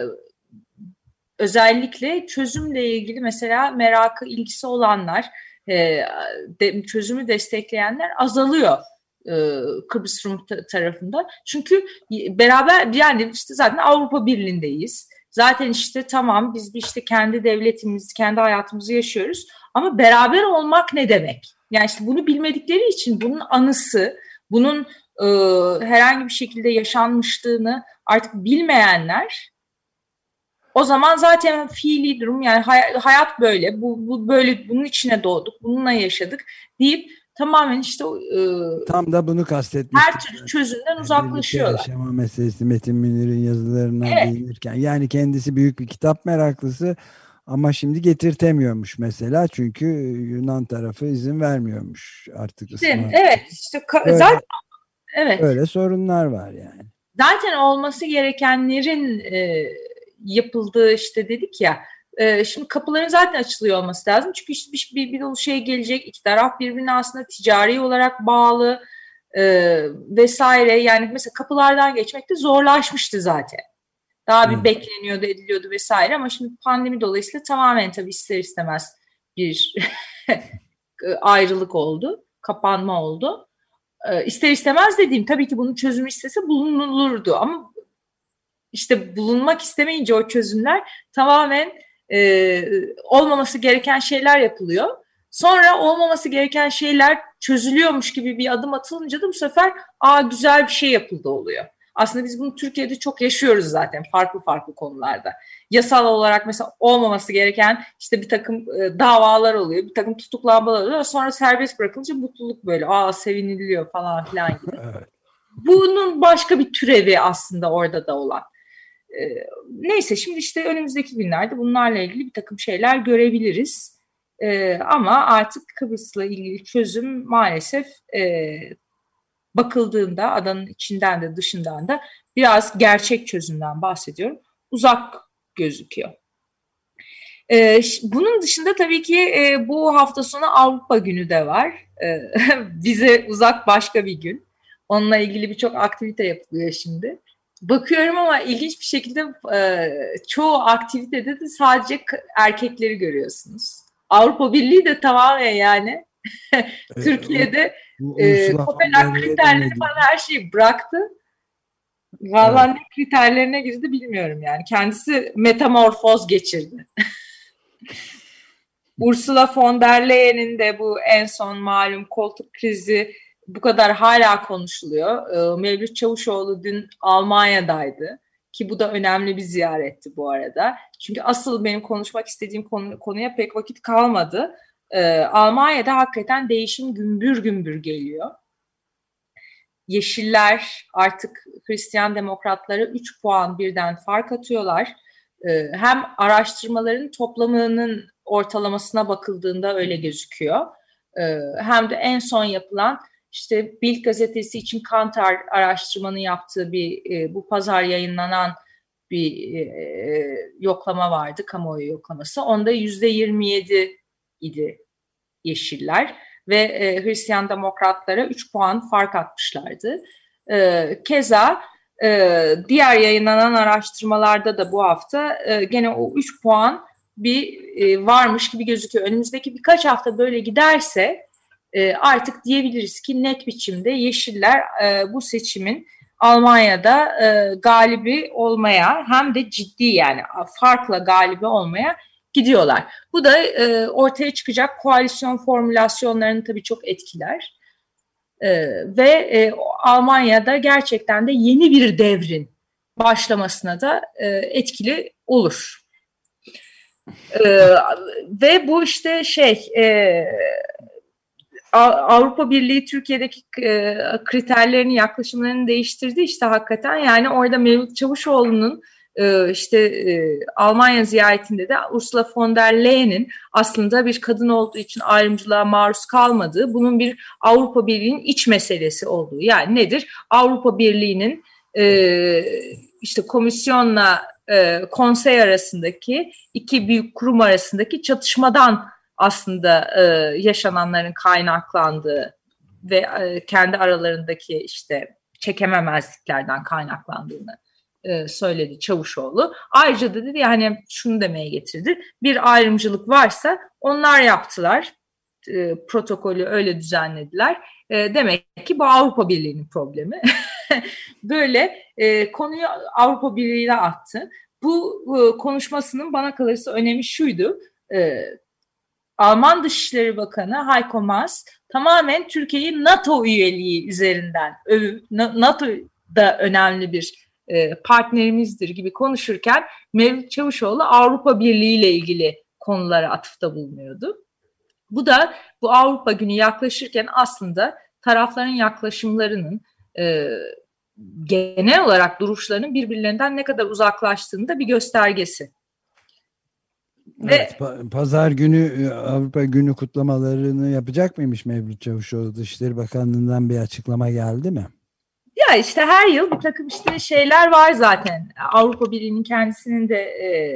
özellikle çözümle ilgili mesela merakı, ilgisi olanlar, çözümü destekleyenler azalıyor Kıbrıs Rum tarafında. Çünkü beraber yani işte zaten Avrupa Birliği'ndeyiz. Zaten işte tamam biz işte kendi devletimizi, kendi hayatımızı yaşıyoruz. Ama beraber olmak ne demek? Yani işte bunu bilmedikleri için bunun anısı, bunun herhangi bir şekilde yaşanmışlığını artık bilmeyenler, o zaman zaten fiili durum, yani hayat böyle, bu böyle, bunun içine doğduk, bununla yaşadık deyip tamamen işte tam da bunu kastetmiştim. her türlü çözümden uzaklaşıyorlar. Birlikte yaşama meselesi Metin Münir'in yazılarına değinirken. Yani kendisi büyük bir kitap meraklısı ama şimdi getirtemiyormuş mesela çünkü Yunan tarafı izin vermiyormuş artık ısmarlamak. Evet, işte zaten evet. Öyle sorunlar var yani. Zaten olması gerekenlerin yapıldığı işte dedik ya. Şimdi kapıların zaten açılıyor olması lazım. Çünkü işte bir dolu şey gelecek. İki taraf birbirine aslında ticari olarak bağlı vesaire. Yani mesela kapılardan geçmek de zorlaşmıştı zaten. Daha bir bekleniyordu, ediliyordu vesaire. Ama şimdi pandemi dolayısıyla tamamen tabii ister istemez bir ayrılık oldu. Kapanma oldu. İster istemez dediğim, tabii ki bunun çözümü istese bulunulurdu. Ama işte bulunmak istemeyince o çözümler tamamen olmaması gereken şeyler yapılıyor. Sonra olmaması gereken şeyler çözülüyormuş gibi bir adım atılınca da bu sefer güzel bir şey yapıldı oluyor. Aslında biz bunu Türkiye'de çok yaşıyoruz zaten farklı konularda. Yasal olarak mesela olmaması gereken işte bir takım davalar oluyor, bir takım tutuklanmalar oluyor. Sonra serbest bırakılınca mutluluk böyle seviniliyor falan filan gibi. Evet. Bunun başka bir türevi aslında orada da olan. Neyse şimdi işte önümüzdeki günlerde bunlarla ilgili bir takım şeyler görebiliriz. Ama artık Kıbrıs'la ilgili çözüm maalesef bakıldığında adanın içinden de dışından da biraz gerçek çözümden bahsediyorum. Uzak gözüküyor. Bunun dışında tabii ki bu hafta sonu Avrupa Günü de var. Bize uzak başka bir gün. Onunla ilgili birçok aktivite yapılıyor şimdi. Bakıyorum ama ilginç bir şekilde çoğu aktivitede de sadece erkekleri görüyorsunuz. Avrupa Birliği de tamamen yani Türkiye'de Kopenhag kriterleri falan her şeyi bıraktı. Vallahi ne kriterlerine girdi bilmiyorum yani. Kendisi metamorfoz geçirdi. Ursula von der Leyen'in de bu en son malum koltuk krizi bu kadar hala konuşuluyor. Mevlüt Çavuşoğlu dün Almanya'daydı ki bu da önemli bir ziyaretti bu arada. Çünkü asıl benim konuşmak istediğim konuya pek vakit kalmadı. Almanya'da hakikaten değişim gümbür gümbür geliyor. Yeşiller artık Hristiyan Demokratlara 3 puan birden fark atıyorlar. Hem araştırmaların toplamının ortalamasına bakıldığında öyle gözüküyor. Hem de en son yapılan işte Bild gazetesi için Kantar araştırmanın yaptığı bu pazar yayınlanan bir yoklama vardı, kamuoyu yoklaması. Onda %27 idi Yeşiller ve Hristiyan Demokratlara 3 puan fark atmışlardı. Keza diğer yayınlanan araştırmalarda da bu hafta gene o 3 puan varmış gibi gözüküyor. Önümüzdeki birkaç hafta böyle giderse artık diyebiliriz ki net biçimde Yeşiller bu seçimin Almanya'da galibi olmaya hem de ciddi yani farkla galibi olmaya gidiyorlar. Bu da ortaya çıkacak koalisyon formülasyonlarını tabii çok etkiler. Ve Almanya'da gerçekten de yeni bir devrin başlamasına da etkili olur. Ve bu işte Avrupa Birliği Türkiye'deki kriterlerini, yaklaşımlarını değiştirdi işte hakikaten. Yani orada Mevlüt Çavuşoğlu'nun Almanya ziyaretinde de Ursula von der Leyen'in aslında bir kadın olduğu için ayrımcılığa maruz kalmadığı, bunun bir Avrupa Birliği'nin iç meselesi olduğu. Yani nedir? Avrupa Birliği'nin işte komisyonla konsey arasındaki iki büyük kurum arasındaki çatışmadan aslında yaşananların kaynaklandığı ve kendi aralarındaki işte çekememezliklerden kaynaklandığını söyledi Çavuşoğlu. Ayrıca da dedi yani şunu demeye getirdi. Bir ayrımcılık varsa onlar yaptılar. Protokolü öyle düzenlediler. Demek ki bu Avrupa Birliği'nin problemi. Böyle konuyu Avrupa Birliği'ne attı. Bu konuşmasının bana kalırsa önemi şuydu. Alman Dışişleri Bakanı Heiko Maas tamamen Türkiye'yi NATO üyeliği üzerinden NATO'da önemli bir partnerimizdir gibi konuşurken Mevlüt Çavuşoğlu Avrupa Birliği ile ilgili konulara atıfta bulunuyordu. Bu da bu Avrupa Günü yaklaşırken aslında tarafların yaklaşımlarının genel olarak birbirlerinden ne kadar uzaklaştığını da bir göstergesi. Evet, Pazar günü Avrupa Günü kutlamalarını yapacak mıymış Mevlüt Çavuşoğlu? Dışişleri Bakanlığı'ndan bir açıklama geldi mi? Ya işte her yıl bir takım işte şeyler var zaten. Avrupa Birliği'nin kendisinin de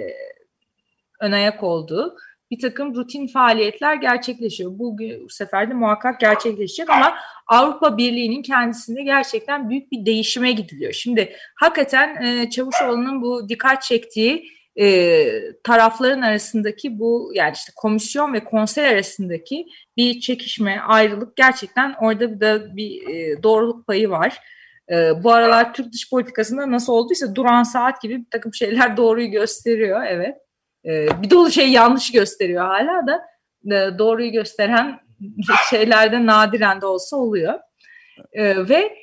ön ayak olduğu bir takım rutin faaliyetler gerçekleşiyor. Bu sefer de muhakkak gerçekleşecek ama Avrupa Birliği'nin kendisinde gerçekten büyük bir değişime gidiliyor. Şimdi hakikaten Çavuşoğlu'nun bu dikkat çektiği tarafların arasındaki bu yani işte komisyon ve konsey arasındaki bir çekişme, ayrılık gerçekten orada da bir doğruluk payı var. Bu aralar Türk dış politikasında nasıl olduysa duran saat gibi bir takım şeyler doğruyu gösteriyor, evet. Bir dolu şey yanlış gösteriyor hala da doğruyu gösteren şeylerde nadiren de olsa oluyor. Ve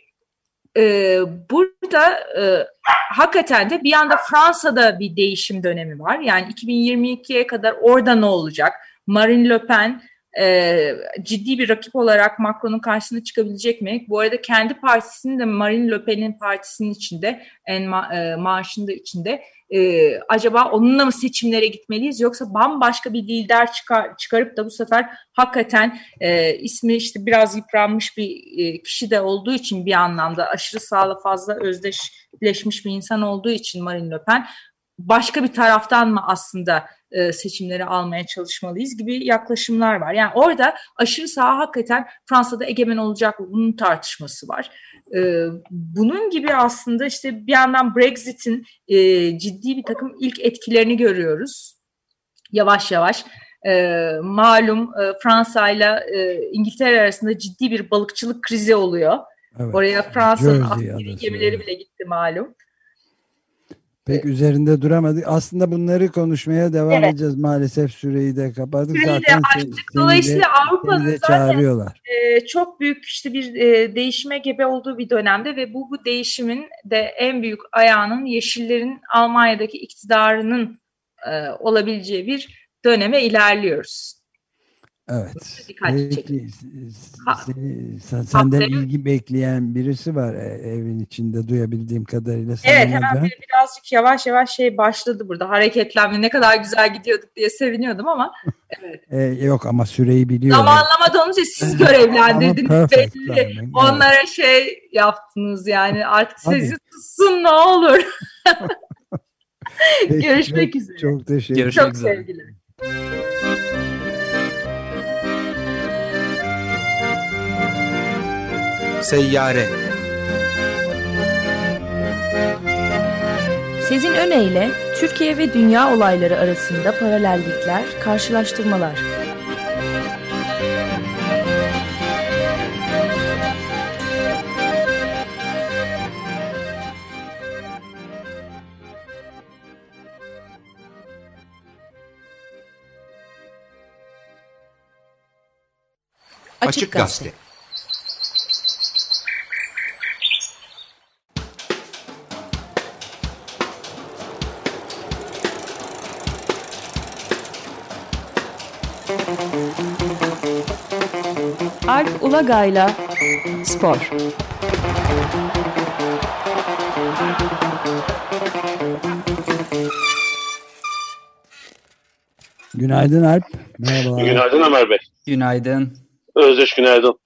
burada hakikaten de bir anda Fransa'da bir değişim dönemi var. Yani 2022'ye kadar orada ne olacak? Marine Le Pen ciddi bir rakip olarak Macron'un karşısına çıkabilecek mi? Bu arada kendi partisinin de Marine Le Pen'in partisinin içinde, marşın da içinde acaba onunla mı seçimlere gitmeliyiz yoksa bambaşka bir lider çıkarıp da bu sefer hakikaten ismi işte biraz yıpranmış bir kişi de olduğu için bir anlamda aşırı sağla fazla özdeşleşmiş bir insan olduğu için Marine Le Pen başka bir taraftan mı aslında seçimleri almaya çalışmalıyız gibi yaklaşımlar var. Yani orada aşırı sağ hakikaten Fransa'da egemen olacak mı? Bunun tartışması var. Bunun gibi aslında işte bir yandan Brexit'in ciddi bir takım ilk etkilerini görüyoruz. Yavaş yavaş. Malum Fransa ile İngiltere arasında ciddi bir balıkçılık krizi oluyor. Evet. Oraya Fransa'nın askeri gemileri bile gitti malum. Pek üzerinde duramadık. Aslında bunları konuşmaya devam edeceğiz. Maalesef süreyi de kapattık. Süreyi zaten dolayısıyla Avrupa'nın zaten çok büyük işte bir değişime gebe olduğu bir dönemde ve bu değişimin de en büyük ayağının Yeşillerin Almanya'daki iktidarının olabileceği bir döneme ilerliyoruz. Evet. Peki, senden ilgi bekleyen birisi var evin içinde duyabildiğim kadarıyla. Evet, hemen birazcık yavaş yavaş başladı burada hareketlenme. Ne kadar güzel gidiyorduk diye seviniyordum ama. Evet. Yok ama süreyi biliyorum. Zamanlama olunca siz görevlendirdiniz belli. Onlara yaptınız yani artık sesi tutsun ne olur. Peki, Görüşmek üzere. Çok teşekkür ederim. Çok sevgiler. Seyyare. Sezin Öne Türkiye ve dünya olayları arasında paralellikler, karşılaştırmalar. Açık Gazete. Alp Ulagay'la Spor. Günaydın Alp. Merhabalar. Günaydın Ömer Bey. Günaydın. Özdeş günaydın.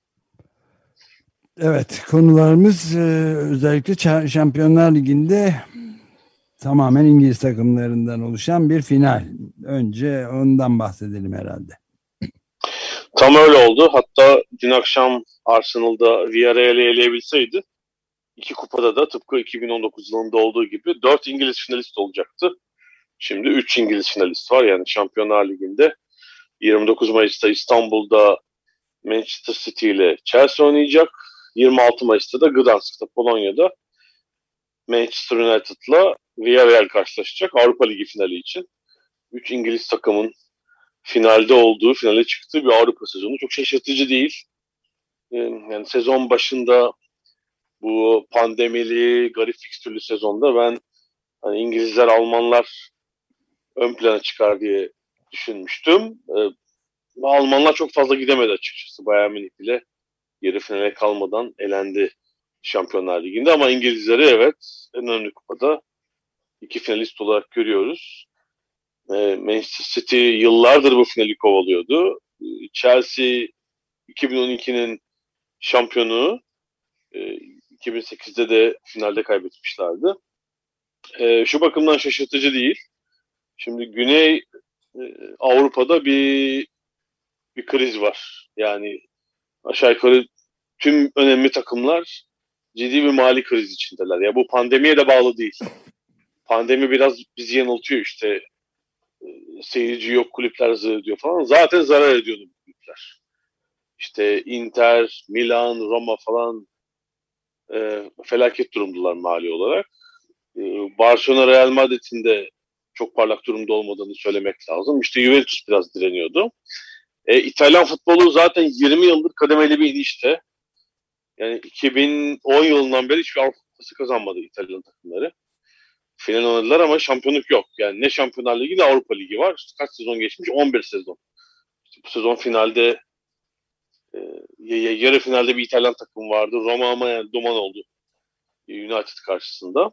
Evet, konularımız özellikle Şampiyonlar Ligi'nde tamamen İngiliz takımlarından oluşan bir final. Önce ondan bahsedelim herhalde. Tam öyle oldu. Hatta dün akşam Arsenal'da Villarreal'i eleyebilseydi 2 kupada da tıpkı 2019 yılında olduğu gibi 4 İngiliz finalist olacaktı. Şimdi 3 İngiliz finalist var. Yani Şampiyonlar Ligi'nde 29 Mayıs'ta İstanbul'da Manchester City ile Chelsea oynayacak. 26 Mayıs'ta da Gdansk'ta Polonya'da Manchester United'la Villarreal karşılaşacak Avrupa Ligi finali için. 3 İngiliz takımın finalde olduğu, finale çıktığı bir Avrupa sezonu. Çok şaşırtıcı değil. Yani sezon başında bu pandemili, garip fikstürlü sezonda ben hani İngilizler, Almanlar ön plana çıkar diye düşünmüştüm. Almanlar çok fazla gidemedi açıkçası. Bayern Münih bile yarı finale kalmadan elendi Şampiyonlar Ligi'nde ama İngilizleri evet en önemli kupada 2 finalist olarak görüyoruz. Manchester City yıllardır bu finali kovalıyordu. Chelsea 2012'nin şampiyonu, 2008'de de finalde kaybetmişlerdi. Şu bakımdan şaşırtıcı değil. Şimdi Güney Avrupa'da bir kriz var. Yani aşağı yukarı tüm önemli takımlar ciddi bir mali kriz içindeler. Ya bu pandemiye de bağlı değil. Pandemi biraz bizi yanıltıyor işte. Seyirci yok, kulüpler zarar ediyor falan. Zaten zarar ediyordu bu kulüpler. İşte Inter, Milan, Roma falan felaket durumdalar mali olarak. Barcelona, Real Madrid'in de çok parlak durumda olmadığını söylemek lazım. İşte Juventus biraz direniyordu. İtalyan futbolu zaten 20 yıldır kademeli bir inişte. Yani 2010 yılından beri hiçbir Avrupa Kupası kazanmadı İtalyan takımları. Final oynadılar ama şampiyonluk yok. Yani ne Şampiyonlar Ligi ne Avrupa Ligi var. İşte kaç sezon geçmiş? 11 sezon. İşte bu sezon finalde yarı finalde bir İtalyan takım vardı. Roma ama yani duman oldu United karşısında.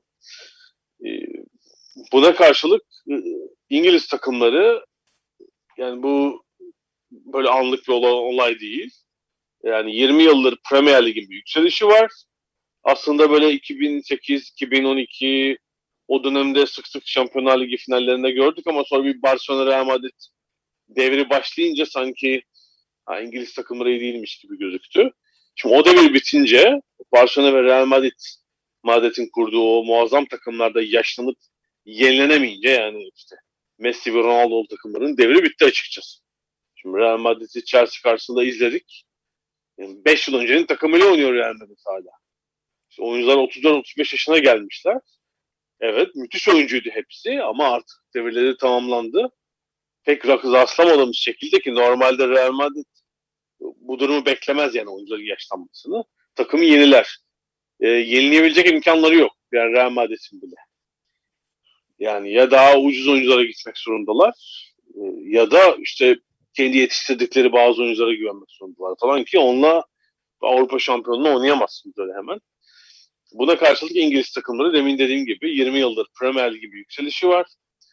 Buna karşılık İngiliz takımları, yani bu böyle anlık bir olay değil. Yani 20 yıldır Premier Lig'in bir yükselişi var. Aslında böyle 2008, 2012 o dönemde sık sık Şampiyonlar Ligi finallerinde gördük ama sonra bir Barcelona Real Madrid devri başlayınca sanki İngiliz takımları iyi değilmiş gibi gözüktü. Şimdi o devir bitince Barcelona ve Real Madrid'in kurduğu o muazzam takımlarda yaşlanıp yenilenemeyince, yani işte Messi ve Ronaldo takımlarının devri bitti açıkçası. Şimdi Real Madrid'i Chelsea karşısında izledik. 5 yıl öncenin takımıyla oynuyor Real Madrid hala. İşte oyuncular 34-35 yaşına gelmişler. Evet, müthiş oyuncuydu hepsi ama artık devirleri tamamlandı. Pek rastlamadığımız şekilde, ki normalde Real Madrid bu durumu beklemez, yani oyuncuların yaşlanmasını. Takımı yeniler. Yenileyebilecek imkanları yok. Yani Real Madrid'in bile. Yani ya daha ucuz oyunculara gitmek zorundalar ya da işte kendi yetiştirdikleri bazı oyunculara güvenmek zorundalar falan ki onunla Avrupa şampiyonluğunu oynayamazsınız öyle hemen. Buna karşılık İngiliz takımları, demin dediğim gibi 20 yıldır Premier Lig gibi yükselişi var.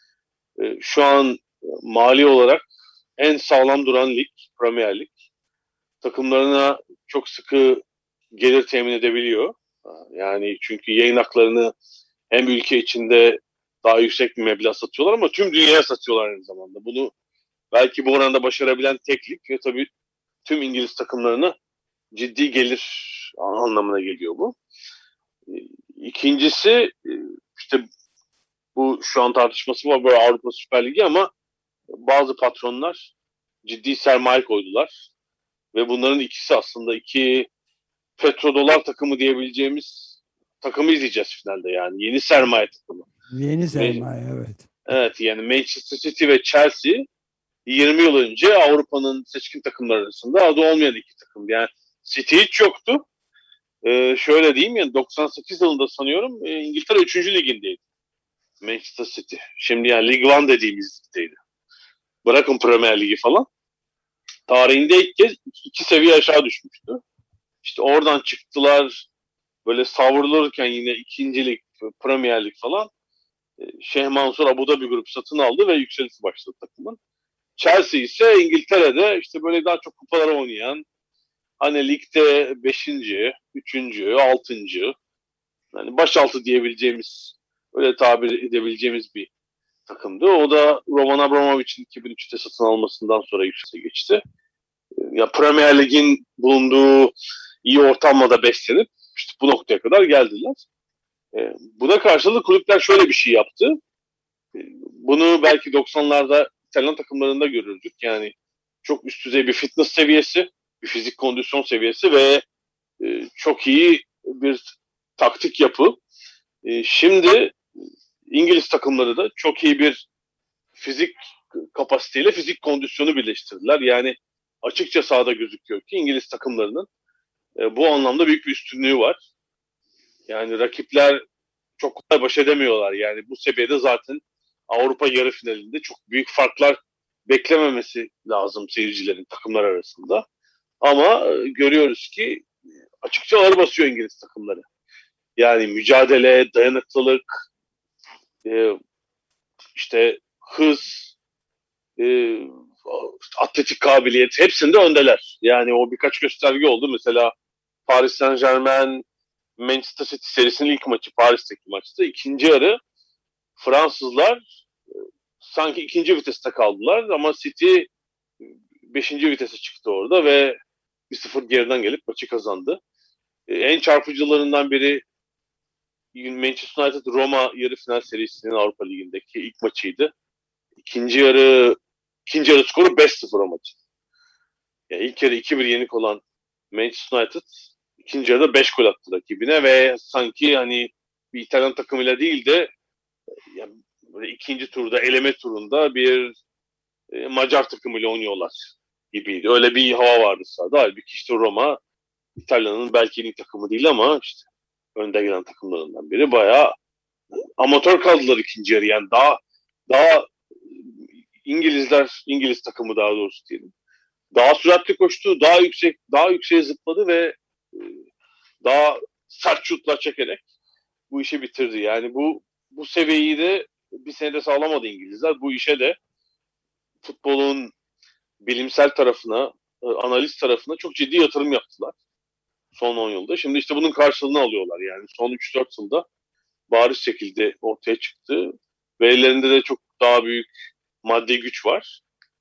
Şu an mali olarak en sağlam duran lig Premier Lig. Takımlarına çok sıkı gelir temin edebiliyor. Yani çünkü yayın haklarını hem ülke içinde daha yüksek bir meblağ satıyorlar ama tüm dünyaya satıyorlar aynı zamanda. Bunu belki bu oranda başarabilen tek lig ve tabii tüm İngiliz takımlarına ciddi gelir anlamına geliyor bu. İkincisi işte bu şu an tartışması var böyle Avrupa Süper Ligi ama bazı patronlar ciddi sermaye koydular. Ve bunların ikisi aslında iki petrodolar takımı diyebileceğimiz takımı izleyeceğiz finalde yani. Yeni sermaye takımı. Yeni sermaye, evet. Evet, yani Manchester City ve Chelsea 20 yıl önce Avrupa'nın seçkin takımları arasında adı olmayan iki takım. Yani City hiç yoktu. Şöyle diyeyim, yani 98 yılında sanıyorum İngiltere 3. ligindeydi. Manchester City. Şimdi yani League One dediğimiz ligdeydi. Bırakın Premier Ligi falan. Tarihinde ilk kez 2 seviye aşağı düşmüştü. İşte oradan çıktılar, böyle savrulurken yine 2. lig, Premier Lig falan. Şeyh Mansur Abu Dhabi grup satın aldı ve yükselişi başladı takımın. Chelsea ise İngiltere'de işte böyle daha çok kupalar oynayan, hani ligde 5. 3. 6. yani başaltı diyebileceğimiz, öyle tabir edebileceğimiz bir takımdı. O da Roman Abramovich'in 2003'te satın almasından sonra yükselişe geçti. Ya Premier Lig'in bulunduğu iyi ortamla da beslenip işte bu noktaya kadar geldiler. Buna karşılık kulüpler şöyle bir şey yaptı. Bunu belki 90'larda İtalyan takımlarında görürdük. Yani çok üst düzey bir fitness seviyesi, bir fizik kondisyon seviyesi ve çok iyi bir taktik yapı. Şimdi İngiliz takımları da çok iyi bir fizik kapasiteyle fizik kondisyonu birleştirdiler. Yani açıkça sahada gözüküyor ki İngiliz takımlarının bu anlamda büyük bir üstünlüğü var. Yani rakipler çok kolay baş edemiyorlar. Yani bu seviyede zaten Avrupa yarı finalinde çok büyük farklar beklememesi lazım seyircilerin takımlar arasında. Ama görüyoruz ki açıkça ağır basıyor İngiliz takımları. Yani mücadele, dayanıklılık, işte hız, atletik kabiliyet hepsinde öndeler. Yani o birkaç gösterge oldu. Mesela Paris Saint-Germain Manchester City serisinin ilk maçı, Paris'teki maçtı. İkinci yarı Fransızlar sanki ikinci viteste kaldılar ama City 5. vitese çıktı orada ve 1-0 geriden gelip maçı kazandı. En çarpıcılarından biri Manchester United Roma yarı final serisinin Avrupa Ligi'ndeki ilk maçıydı. İkinci yarı skoru 5-0 o maçı. Yani ilk yarı 2-1 yenik olan Manchester United ikinci yarıda 5 gol attı rakibine ve sanki hani bir İtalyan takımıyla değil de yani böyle ikinci turda, eleme turunda bir Macar takımıyla oynuyorlar gibiydi. Öyle bir hava vardı sahada. Halbuki işte Roma İtalya'nın belki en iyi takımı değil ama işte önde gelen takımlarından biri. Bayağı amatör kaldılar ikinci yarı. Yani daha İngiliz takımı daha doğrusu diyelim. Daha süratli koştu, daha yükseğe zıpladı ve daha sert şutlar çekerek bu işi bitirdi. Yani bu seviyeyi de bir senede sağlamadı İngilizler. Bu işe de futbolun bilimsel tarafına, analiz tarafına çok ciddi yatırım yaptılar son 10 yılda. Şimdi işte bunun karşılığını alıyorlar. Yani son 3-4 yılda bariz şekilde ortaya çıktı. Ve ellerinde de çok daha büyük maddi güç var.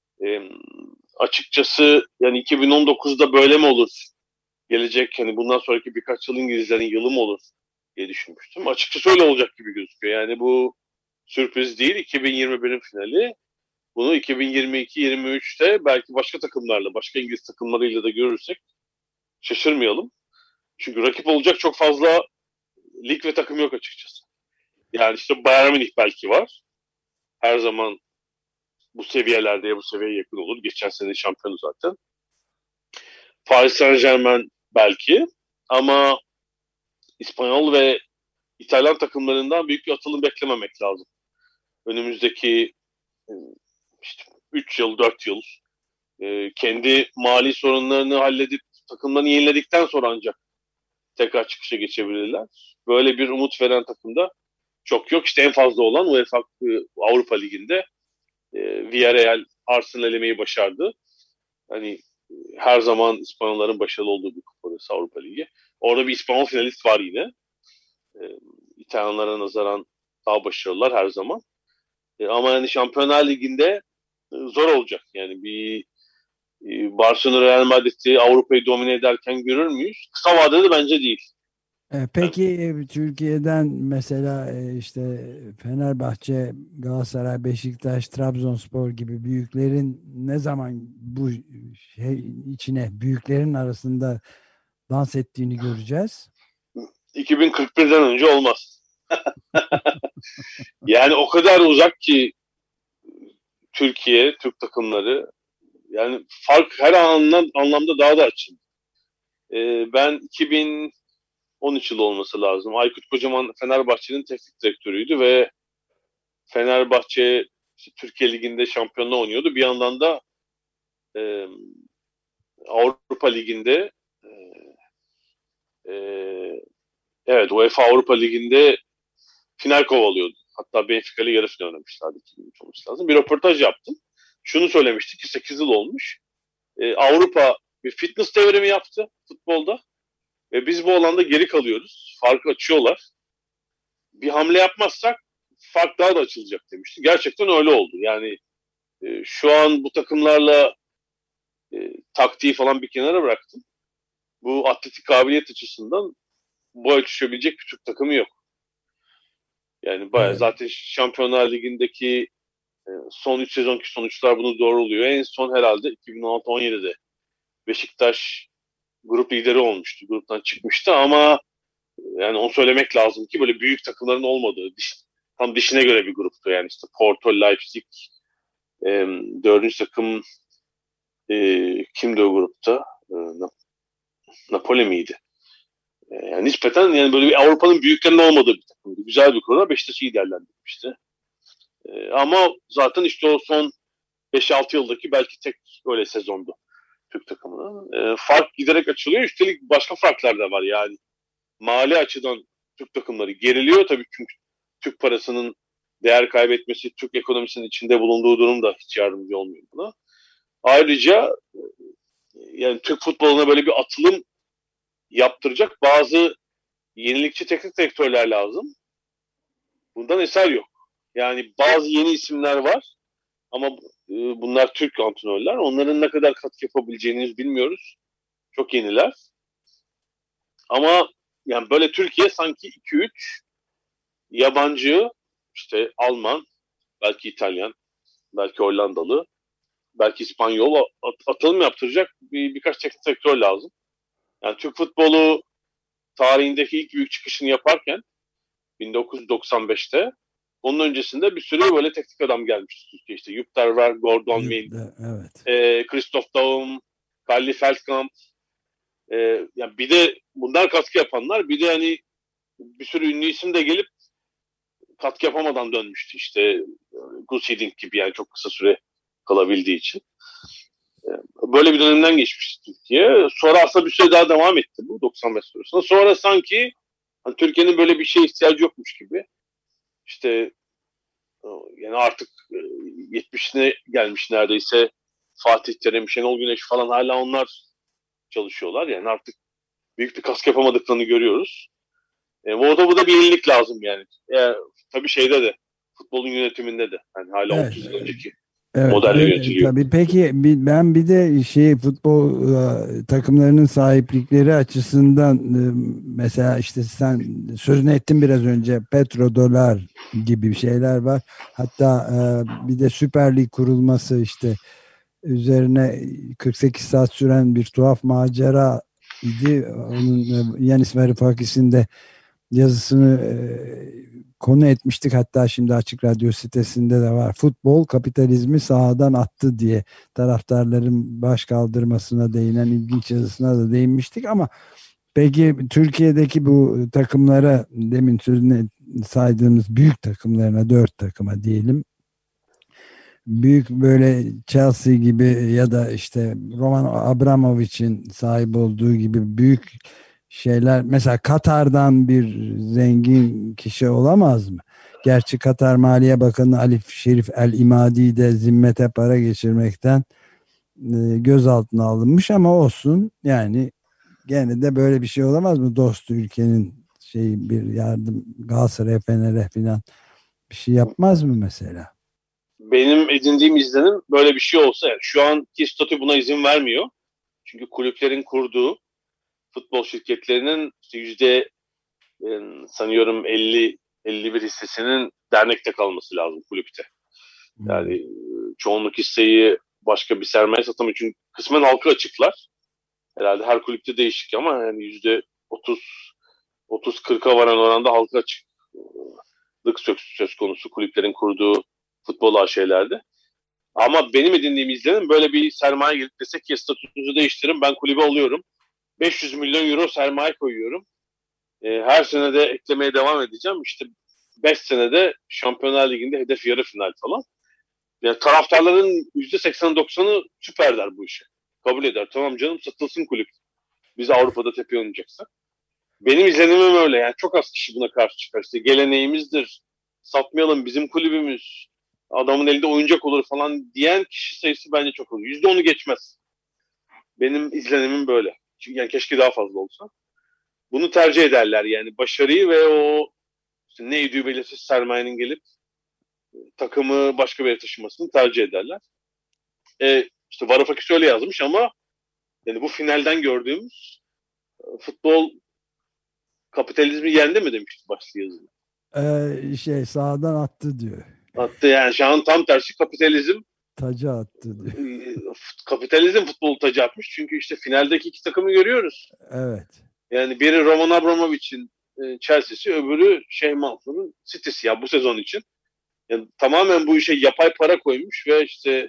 Açıkçası yani 2019'da böyle mi olur? Gelecek hani bundan sonraki birkaç yıl İngilizlerin yılı mı olur diye düşünmüştüm. Açıkçası öyle olacak gibi gözüküyor. Yani bu sürpriz değil. 2021'in finali. Bunu 2022-23'te belki başka takımlarla, başka İngiliz takımlarıyla da görürsek şaşırmayalım. Çünkü rakip olacak çok fazla lig ve takım yok açıkçası. Yani işte Bayern Münih belki var. Her zaman bu seviyelerde ya bu seviyeye yakın olur. Geçen sene şampiyonu zaten. Paris Saint-Germain belki ama İspanyol ve İtalyan takımlarından büyük bir atılım beklememek lazım. Önümüzdeki işte 3 yıl, 4 yıl kendi mali sorunlarını halledip takımlarını yeniledikten sonra ancak tekrar çıkışa geçebilirler. Böyle bir umut veren takımda çok yok. İşte en fazla olan UEFA Avrupa Ligi'nde Villarreal Arsenal elemeyi başardı. Hani her zaman İspanyolların başarılı olduğu bir kupa Avrupa Ligi. Orada bir İspanyol finalist var yine. İtalyanlara nazaran daha başarılılar her zaman. Ama yani Şampiyonlar Ligi'nde zor olacak. Yani bir Barcelona Real Madrid'i Avrupa'yı domine ederken görür müyüz? Kısa vadede bence değil. Peki Türkiye'den mesela işte Fenerbahçe, Galatasaray, Beşiktaş, Trabzonspor gibi büyüklerin ne zaman bu içine büyüklerin arasında dans ettiğini göreceğiz? 2041'den önce olmaz. Yani o kadar uzak ki Türkiye, Türk takımları. Yani fark her anlamda daha da açıldı. Ben 2013 yılı olması lazım. Aykut Kocaman Fenerbahçe'nin teknik direktörüydü ve Fenerbahçe işte Türkiye Ligi'nde şampiyonluğa oynuyordu. Bir yandan da Avrupa Ligi'nde evet UEFA Avrupa Ligi'nde final kovalıyordu. Hatta Benfica ile yarı final oynamışlardı. 2003 olması lazım. Bir röportaj yaptım. Şunu söylemiştik ki 8 yıl olmuş. Avrupa bir fitness devrimi yaptı futbolda. Ve biz bu alanda geri kalıyoruz. Farkı açıyorlar. Bir hamle yapmazsak fark daha da açılacak demişti. Gerçekten öyle oldu. Yani şu an bu takımlarla taktiği falan bir kenara bıraktım. Bu atletik kabiliyet açısından bu ölçüşebilecek bir Türk takımı yok. Yani bayağı zaten Şampiyonlar Ligi'ndeki son 3 sezonki sonuçlar bunu doğruluyor. En son herhalde 2016-17'de Beşiktaş grup lideri olmuştu. Gruptan çıkmıştı ama yani onu söylemek lazım ki böyle büyük takımların olmadığı tam dişine göre bir gruptu. Yani işte Porto, Leipzig, 4. takım kimdi o grupta? Napoli miydi? Yani nispeten yani böyle bir Avrupa'nın büyüklerinin olmadığı bir takımdı. Güzel bir kurada Beşiktaş'ı liderlendirmişti. Ama zaten işte o son 5-6 yıldaki belki tek öyle sezondu Türk takımının. Fark giderek açılıyor. Üstelik başka farklar da var yani. Mali açıdan Türk takımları geriliyor tabii çünkü Türk parasının değer kaybetmesi, Türk ekonomisinin içinde bulunduğu durum da hiç yardımcı olmuyor buna. Ayrıca yani Türk futboluna böyle bir atılım yaptıracak bazı yenilikçi teknik direktörler lazım. Bundan eser yok. Yani bazı yeni isimler var ama bunlar Türk antrenörler. Onların ne kadar katkı yapabileceğini bilmiyoruz. Çok yeniler. Ama yani böyle Türkiye sanki 2-3 yabancı işte Alman, belki İtalyan, belki Hollandalı, belki İspanyol atılım yaptıracak birkaç teknik direktör lazım. Yani Türk futbolu tarihindeki ilk büyük çıkışını yaparken 1995'te Onun öncesinde bir sürü böyle teknik adam gelmişti Türkiye. İşte Jupiter var, Gordon Mill, Evet. Christoph Daum, Kalli Feldkamp. Yani bir de bunlar katkı yapanlar, bir de hani bir sürü ünlü isim de gelip katkı yapamadan dönmüştü. İşte Gus Hiddink gibi, yani çok kısa süre kalabildiği için. Böyle bir dönemden geçmişti Türkiye. Sonra aslında bir süre daha devam etti bu 95 sonrasında. Sonra sanki hani Türkiye'nin böyle bir şeye ihtiyacı yokmuş gibi. İşte yani artık 70'ine gelmiş neredeyse, Fatih Terim, Şenol Güneş falan hala onlar çalışıyorlar. Yani artık büyük bir kask yapamadıklarını görüyoruz. Bu da bir yenilik lazım yani. Tabii şeyde de, futbolun yönetiminde de. Yani hala 30 yıl önceki modelle yönetiliyor. Tabii. Peki ben bir de futbol takımlarının sahiplikleri açısından mesela işte sen sözünü ettin biraz önce, petrodolar gibi şeyler var. Hatta bir de Süper Lig kurulması, işte üzerine 48 saat süren bir tuhaf macera idi. Onun Yanis Varoufakis'in de yazısını konu etmiştik. Hatta şimdi Açık Radyo sitesinde de var. Futbol kapitalizmi sahadan attı diye taraftarların baş kaldırmasına değinen ilginç yazısına da değinmiştik. Ama peki Türkiye'deki bu takımlara, demin sözünü saydığımız büyük takımlarına, 4 takıma diyelim, büyük böyle Chelsea gibi ya da işte Roman Abramovich'in sahip olduğu gibi büyük şeyler, mesela Katar'dan bir zengin kişi olamaz mı? Gerçi Katar Maliye Bakanı Ali Şerif El İmadi de zimmete para geçirmekten gözaltına alınmış, ama olsun yani, gene de böyle bir şey olamaz mı? Dost ülkenin bir yardım, Galatasaray, Fener'e falan bir şey yapmaz mı mesela? Benim edindiğim izlenim, böyle bir şey olsa, yani şu anki statü buna izin vermiyor. Çünkü kulüplerin kurduğu futbol şirketlerinin sanıyorum 51 hissesinin dernekte kalması lazım, kulüpte. Yani çoğunluk hisseyi başka bir sermaye satamıyor. Çünkü kısmen halka açıklar. Herhalde her kulüpte değişik ama yani %30-40'a varan oranda halka açıklık söz konusu kulüplerin kurduğu futbol AŞ'lerde. Ama benim edindiğim izlenim, böyle bir sermaye gelip desek ki statünüzü değiştirin, ben kulübe alıyorum, 500 milyon euro sermaye koyuyorum, her sene de eklemeye devam edeceğim, İşte 5 senede Şampiyonlar Ligi'nde hedef yarı final falan. Yani taraftarların %80-90'ı süper der bu işe. Kabul eder. Tamam canım, satılsın kulüp. Biz Avrupa'da tepe oynayacaksak. Benim izlenimim öyle. Yani çok az kişi buna karşı çıkar. İşte geleneğimizdir, satmayalım, bizim kulübümüz, adamın elinde oyuncak olur falan diyen kişi sayısı bence çok olur. %10'u geçmez. Benim izlenimim böyle. Çünkü yani keşke daha fazla olsa. Bunu tercih ederler yani. Başarıyı ve o işte ne idüğü belirsiz sermayenin gelip takımı başka bir yere taşımasını tercih ederler. İşte Varoufakis öyle yazmış ama yani bu finalden gördüğümüz futbol kapitalizmi yendi mi demişti başlı yazıda. Sağdan attı diyor. Attı yani, şu an tam tersi, kapitalizm tacı attı diyor. Kapitalizm futbolu tacı atmış. Çünkü işte finaldeki iki takımı görüyoruz. Evet. Yani biri Roman Abramovich'in Chelsea'si, öbürü Şeyh Mansur'un City'si ya bu sezon için. Yani tamamen bu işe yapay para koymuş ve işte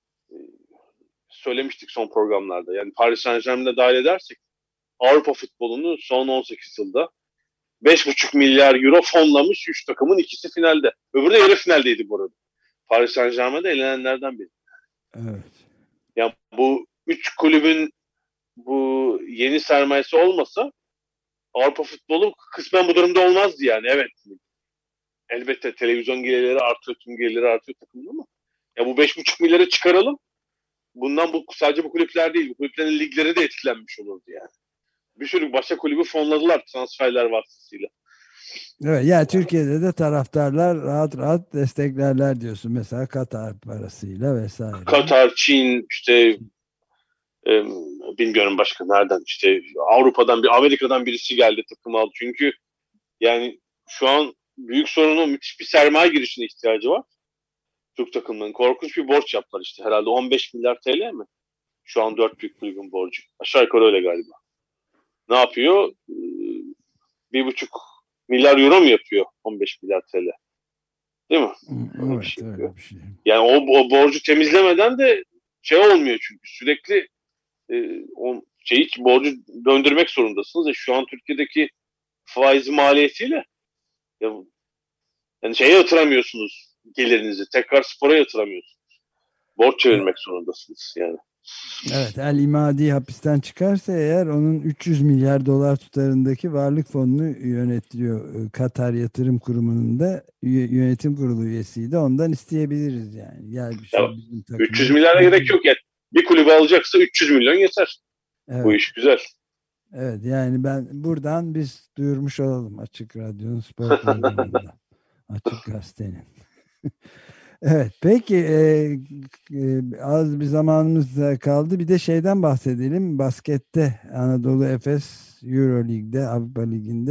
söylemiştik son programlarda. Yani Paris Saint-Germain'de dahil edersek Avrupa futbolunu son 18 yılda 5,5 milyar euro fonlamış 3 takımın ikisi finalde. Öbürü de yarı finaldeydi bu arada. Paris Saint-Germain'de elenenlerden biri. Evet. Yani bu 3 kulübün bu yeni sermayesi olmasa Avrupa futbolu kısmen bu durumda olmazdı yani. Evet. Elbette televizyon gelirleri artıyor, tüm gelirleri artıyor takımın, ama ya bu 5,5 milyarı çıkaralım. Bundan sadece bu kulüpler değil, bu kulüplerin ligleri de etkilenmiş olurdu yani. Bir sürü başka kulübü fonladılar transferler vasıtasıyla. Evet, yani Türkiye'de de taraftarlar rahat rahat desteklerler diyorsun. Mesela Katar parasıyla vesaire. Katar, Çin, işte bilmiyorum başka nereden, işte Avrupa'dan, Amerika'dan birisi geldi, takım aldı. Çünkü yani şu an büyük sorunu, müthiş bir sermaye girişine ihtiyacı var. Türk takımlarının korkunç bir borç yaptılar işte. Herhalde 15 milyar TL mi? Şu an 4 büyük kulübün borcu. Aşağı yukarı öyle galiba. Ne yapıyor? 1,5 milyar euro mu yapıyor 15 milyar TL? Değil mi? Evet, şey öyle bir şey. Yani o borcu temizlemeden de şey olmuyor çünkü sürekli o borcu döndürmek zorundasınız. Şu an Türkiye'deki faiz maliyetiyle ya, yani şeye yatıramıyorsunuz gelirinizi. Tekrar spora yatıramıyorsunuz. Borç çevirmek zorundasınız yani. Evet, El İmadi hapisten çıkarsa eğer onun 300 milyar dolar tutarındaki varlık fonunu yönetiyor. Katar Yatırım Kurumu'nun da yönetim kurulu üyesiydi. Ondan isteyebiliriz yani. Gel bir şey Ya, bizim 300 milyara gerek yok yani. Bir kulübe alacaksa 300 milyon yeter. Evet. Bu iş güzel. Evet, yani buradan biz duyurmuş olalım Açık Radyo'nun spor programında. Açık Gazete'nin. Evet, peki az bir zamanımız kaldı. Bir de şeyden bahsedelim. Baskette Anadolu Efes Euroleague'de, Avrupa Ligi'nde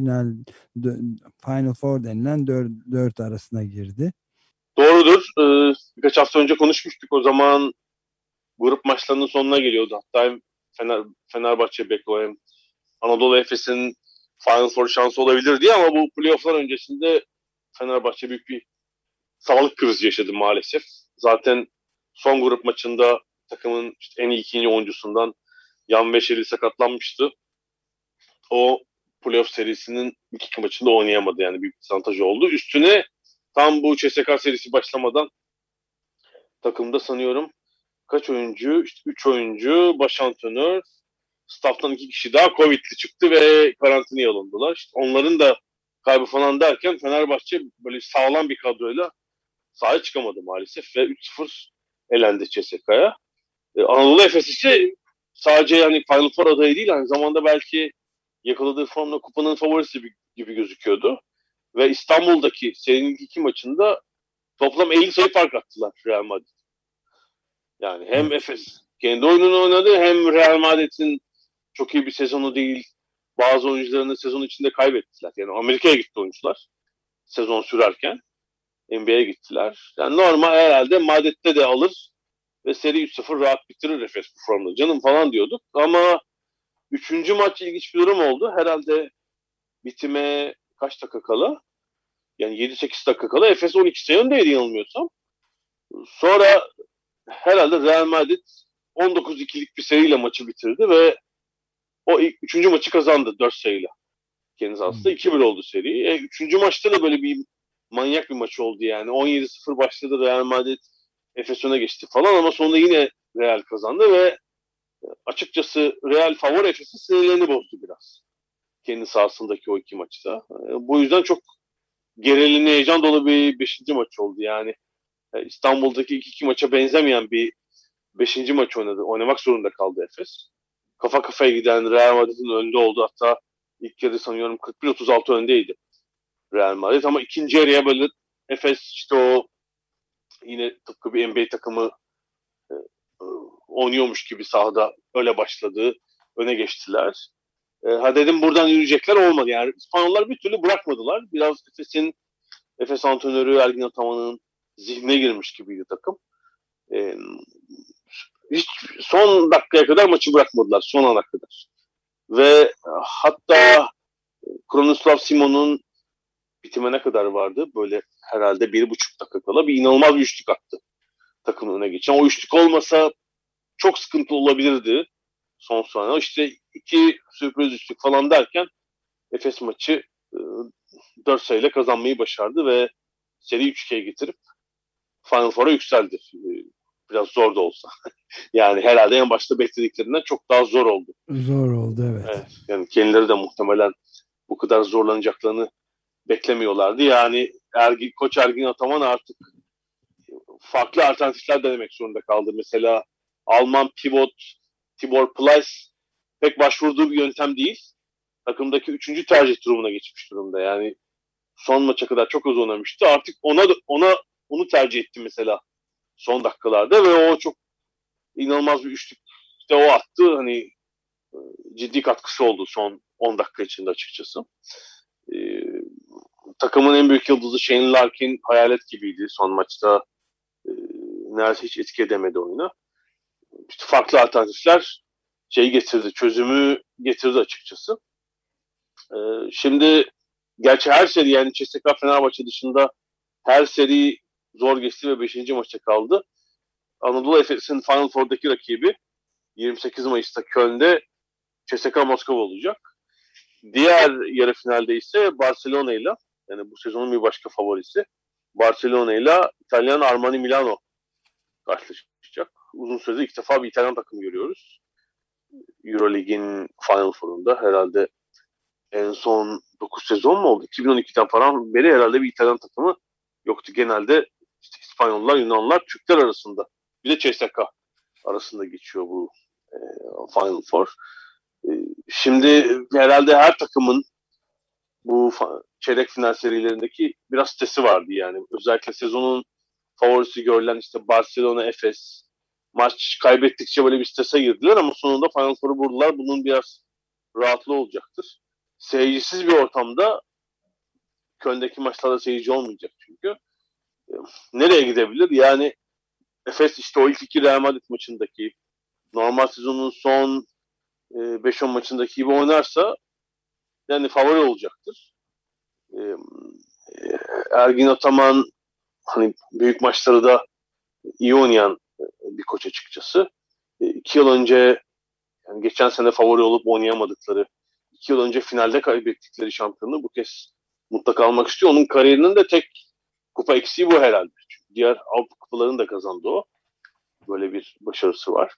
Final Four denilen 4 arasına girdi. Doğrudur. Birkaç hafta önce konuşmuştuk. O zaman grup maçlarının sonuna geliyordu. Hatta hem Fenerbahçe Beko hem Anadolu Efes'in Final Four şansı olabilir diye, ama bu playoff'lar öncesinde Fenerbahçe büyük bir sağlık krizi yaşadı maalesef. Zaten son grup maçında takımın en iyi ikinci oyuncusundan Yan Beşeri sakatlanmıştı. O playoff serisinin ilk iki maçında oynayamadı, yani büyük bir dezavantajı oldu. Üstüne tam bu CSKA serisi başlamadan takımda sanıyorum kaç oyuncu? 3 oyuncu, baş antrenör, staff'tan 2 kişi daha Covid'li çıktı ve karantinaya alındılar. İşte onların da kaybı falan derken Fenerbahçe böyle sağlam bir kadroyla sahaya çıkamadı maalesef ve 3-0 elendi CSKA'ya. Anadolu Efes ise sadece yani Final Four adayı değil, aynı zamanda belki yakaladığı formla kupanın favorisi gibi gözüküyordu. Ve İstanbul'daki serinin iki maçında toplam 50 sayı fark attılar Real Madrid. Yani hem Efes kendi oyununu oynadı, hem Real Madrid'in çok iyi bir sezonu değil, bazı oyuncularını sezon içinde kaybettiler. Yani Amerika'ya gitti oyuncular sezon sürerken. NBA'ye gittiler. Yani normal herhalde Madrid'de de alır ve seri 3-0 rahat bitirir Efes bu formda. Canım falan diyorduk. Ama 3. maç ilginç bir durum oldu. Herhalde bitime kaç dakika kala? Yani 7-8 dakika kala Efes 12 sayı öndeydi yanılmıyorsam. Sonra herhalde Real Madrid 19-2'lik bir seriyle maçı bitirdi ve o ilk 3. maçı kazandı 4 sayıyla. Kendi sahasında 2-1 oldu seri. 3. maçta da böyle bir manyak bir maç oldu yani. 17-0 başladı, Real Madrid Efes öne geçti falan, ama sonunda yine Real kazandı ve açıkçası Real favori Efes'in sinirlerini bozdu biraz. Kendi sahasındaki o iki maçta. Bu yüzden çok gerilimli, heyecan dolu bir 5. maç oldu yani. İstanbul'daki iki maça benzemeyen bir 5. maç oynadı. Oynamak zorunda kaldı Efes. Kafa kafaya giden Real Madrid'in önde oldu. Hatta ilk yarı sanıyorum 41-36 öndeydi Real Madrid, ama ikinci yarıya böyle Efes işte o yine tıpkı bir NBA takımı oynuyormuş gibi sahada öyle başladı. Öne geçtiler. Ha dedim buradan yürüyecekler, olmadı. Yani İspanyollar bir türlü bırakmadılar. Biraz Efes antrenörü Ergin Ataman'ın zihnine girmiş gibiydi takım. Hiç son dakikaya kadar maçı bırakmadılar. Son ana kadar. Ve hatta Krunoslav Simon'un bitimine kadar vardı. Böyle herhalde 1,5 dakika kala bir inanılmaz bir üçlük attı takımın öne geçen. O üçlük olmasa çok sıkıntı olabilirdi son saniye. İşte 2 sürpriz üçlük falan derken Efes maçı 4 sayıyla kazanmayı başardı ve seri 3-2'ye getirip Final Four'a yükseldi. Biraz zor da olsa. Yani herhalde en başta beklediklerinden çok daha zor oldu. Zor oldu, evet. Yani kendileri de muhtemelen bu kadar zorlanacaklarını beklemiyorlardı. Yani Koç Ergin Ataman artık farklı alternatifler denemek zorunda kaldı. Mesela Alman pivot Tibor Plyce pek başvurduğu bir yöntem değil. Takımdaki 3. tercih durumuna geçmiş durumda. Yani son maça kadar çok az oynamıştı. Artık onu tercih etti mesela son dakikalarda ve o çok inanılmaz bir üçlük de o attı. Hani ciddi katkısı oldu son 10 dakika içinde açıkçası. Takımın en büyük yıldızı Shane Larkin hayalet gibiydi son maçta. Neredeyse hiç etki edemedi oyuna. İşte farklı alternatifler çözümü getirdi açıkçası. Şimdi gerçi her seri yani CSKA Fenerbahçe dışında her seri zor geçti ve 5. maça kaldı. Anadolu Efes'in Final Four'daki rakibi 28 Mayıs'ta Köln'de CSKA Moskova olacak. Diğer yarı finalde ise Barcelona ile, yani bu sezonun bir başka favorisi, Barcelona ile İtalyan Armani Milano karşılaşacak. Uzun süredir ilk defa bir İtalyan takım görüyoruz. Eurolig'in Final Four'unda herhalde en son 9 sezon mu oldu? 2012'den falan beri herhalde bir İtalyan takımı yoktu. Genelde işte İspanyollar, Yunanlar, Türkler arasında. Bir de CSKA arasında geçiyor bu Final Four. Şimdi herhalde her takımın bu çeyrek final serilerindeki biraz stresi vardı yani. Özellikle sezonun favorisi görülen işte Barcelona, Efes maç kaybettikçe böyle bir strese girdiler ama sonunda Final Four'u buldular. Bunun biraz rahatlığı olacaktır. Seyircisiz bir ortamda Köln'deki maçlarda seyirci olmayacak çünkü. Nereye gidebilir? Yani Efes işte o ilk iki Real Madrid maçındaki normal sezonun son 5-10 maçındaki gibi oynarsa yani favori olacaktır. Ergin Ataman hani büyük maçları da iyi oynayan bir koç açıkçası. 2 yıl önce yani geçen sene favori olup oynayamadıkları, 2 yıl önce finalde kaybettikleri şampiyonluğu bu kez mutlaka almak istiyor. Onun kariyerinin de tek kupa eksiği bu herhalde. Çünkü diğer Avrupa kupalarını da kazandı o. Böyle bir başarısı var.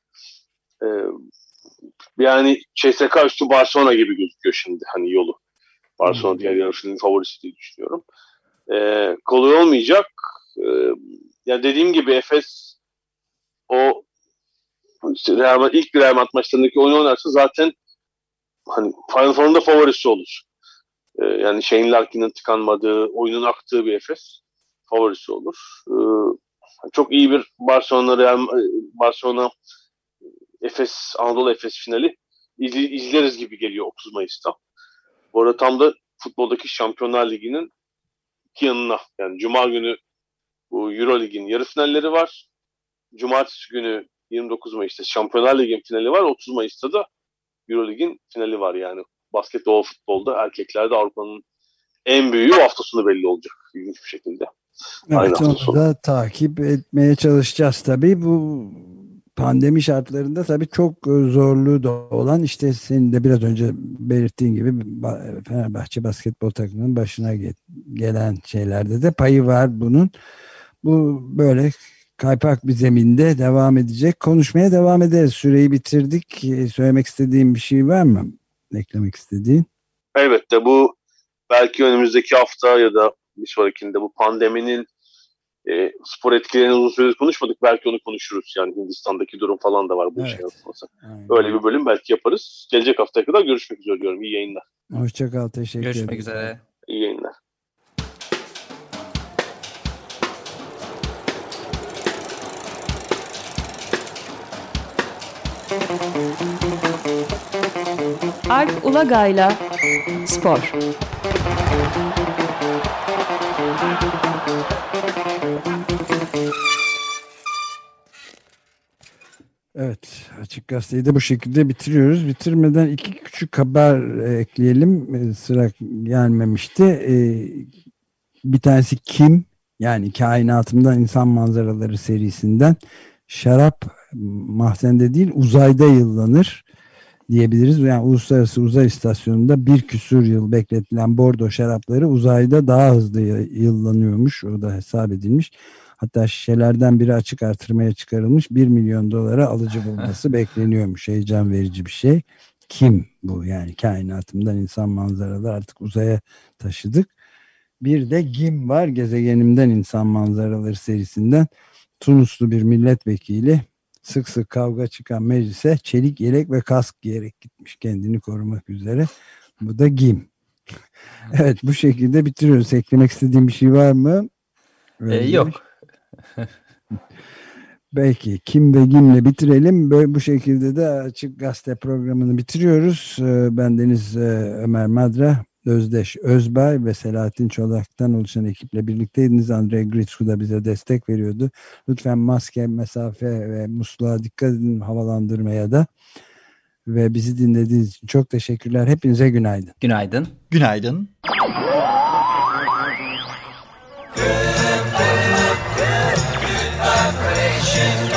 Yani CSKA üstü Barcelona gibi gözüküyor şimdi hani yolu. Barcelona diğer yarışının favorisi diye düşünüyorum. Kolay olmayacak. Yani dediğim gibi Efes o işte ilk Real Madrid maçlarındaki oyunu oynarsa zaten hani Final Four'un da favorisi olur. Yani Shane Larkin'in tıkanmadığı, oyunun aktığı bir Efes favorisi olur. Çok iyi bir Barcelona Efes, Anadolu Efes finali izleriz gibi geliyor 30 Mayıs'ta. Bu arada tam da futboldaki Şampiyonlar Ligi'nin iki yanına, yani Cuma günü bu Eurolig'in yarı finalleri var. Cumartesi günü 29 Mayıs'ta Şampiyonlar Ligi'nin finali var. 30 Mayıs'ta da Eurolig'in finali var yani. Basketbol, futbolda erkeklerde Avrupa'nın en büyüğü hafta sonu belli olacak. İlginç bir şekilde. Evet, onu da takip etmeye çalışacağız tabii. Bu pandemi şartlarında tabii çok zorluğu da olan, işte senin de biraz önce belirttiğin gibi Fenerbahçe basketbol takımının başına gelen şeylerde de payı var bunun. Bu böyle kaypak bir zeminde devam edecek. Konuşmaya devam ederiz. Süreyi bitirdik. Söylemek istediğin bir şey var mı? Eklemek istediğin? Elbette bu belki önümüzdeki hafta ya da bir sonrakinde bu pandeminin spor etkilerini uzun süredir konuşmadık. Belki onu konuşuruz. Yani Hindistan'daki durum falan da var bu işe yansıması. Öyle bir bölüm belki yaparız. Gelecek haftaya kadar görüşmek üzere diyorum. İyi yayınlar. Hoşça kal. Teşekkür ederim. Görüşmek üzere. İyi yayınlar. Alp Ulagay'la Spor. Evet, Açık Gazete'yi de bu şekilde bitiriyoruz. Bitirmeden iki küçük haber ekleyelim. Sıra gelmemişti. Bir tanesi Kim, yani Kainatımdan İnsan Manzaraları serisinden, şarap mahzende değil uzayda yıllanır diyebiliriz. Yani Uluslararası Uzay İstasyonu'nda bir küsur yıl bekletilen bordo şarapları uzayda daha hızlı yıllanıyormuş. O da hesap edilmiş. Hatta şişelerden biri açık artırmaya çıkarılmış, 1 milyon dolara alıcı bulması bekleniyormuş. Heyecan verici bir şey. Kim bu? Yani Kainatımdan İnsan Manzaraları artık uzaya taşıdık. Bir de Gim var, Gezegenimden İnsan Manzaraları serisinden. Tunuslu bir milletvekili sık sık kavga çıkan meclise çelik yelek ve kask giyerek gitmiş kendini korumak üzere. Bu da Gim. Evet, bu şekilde bitiriyoruz. Eklemek istediğim bir şey var mı? Yok. Belki Kim ve Gim'le bitirelim. Böyle bu şekilde de Açık Gazete programını bitiriyoruz. Ben Deniz Ömer Madra, Özdeş Özbay ve Selahattin Çolak'tan oluşan ekiple birlikteydiniz. Andrei Gritsku da bize destek veriyordu. Lütfen maske, mesafe ve musluğa dikkat edin, havalandırmaya da. Ve bizi dinlediğiniz için çok teşekkürler. Hepinize günaydın. Günaydın. Günaydın. Nation.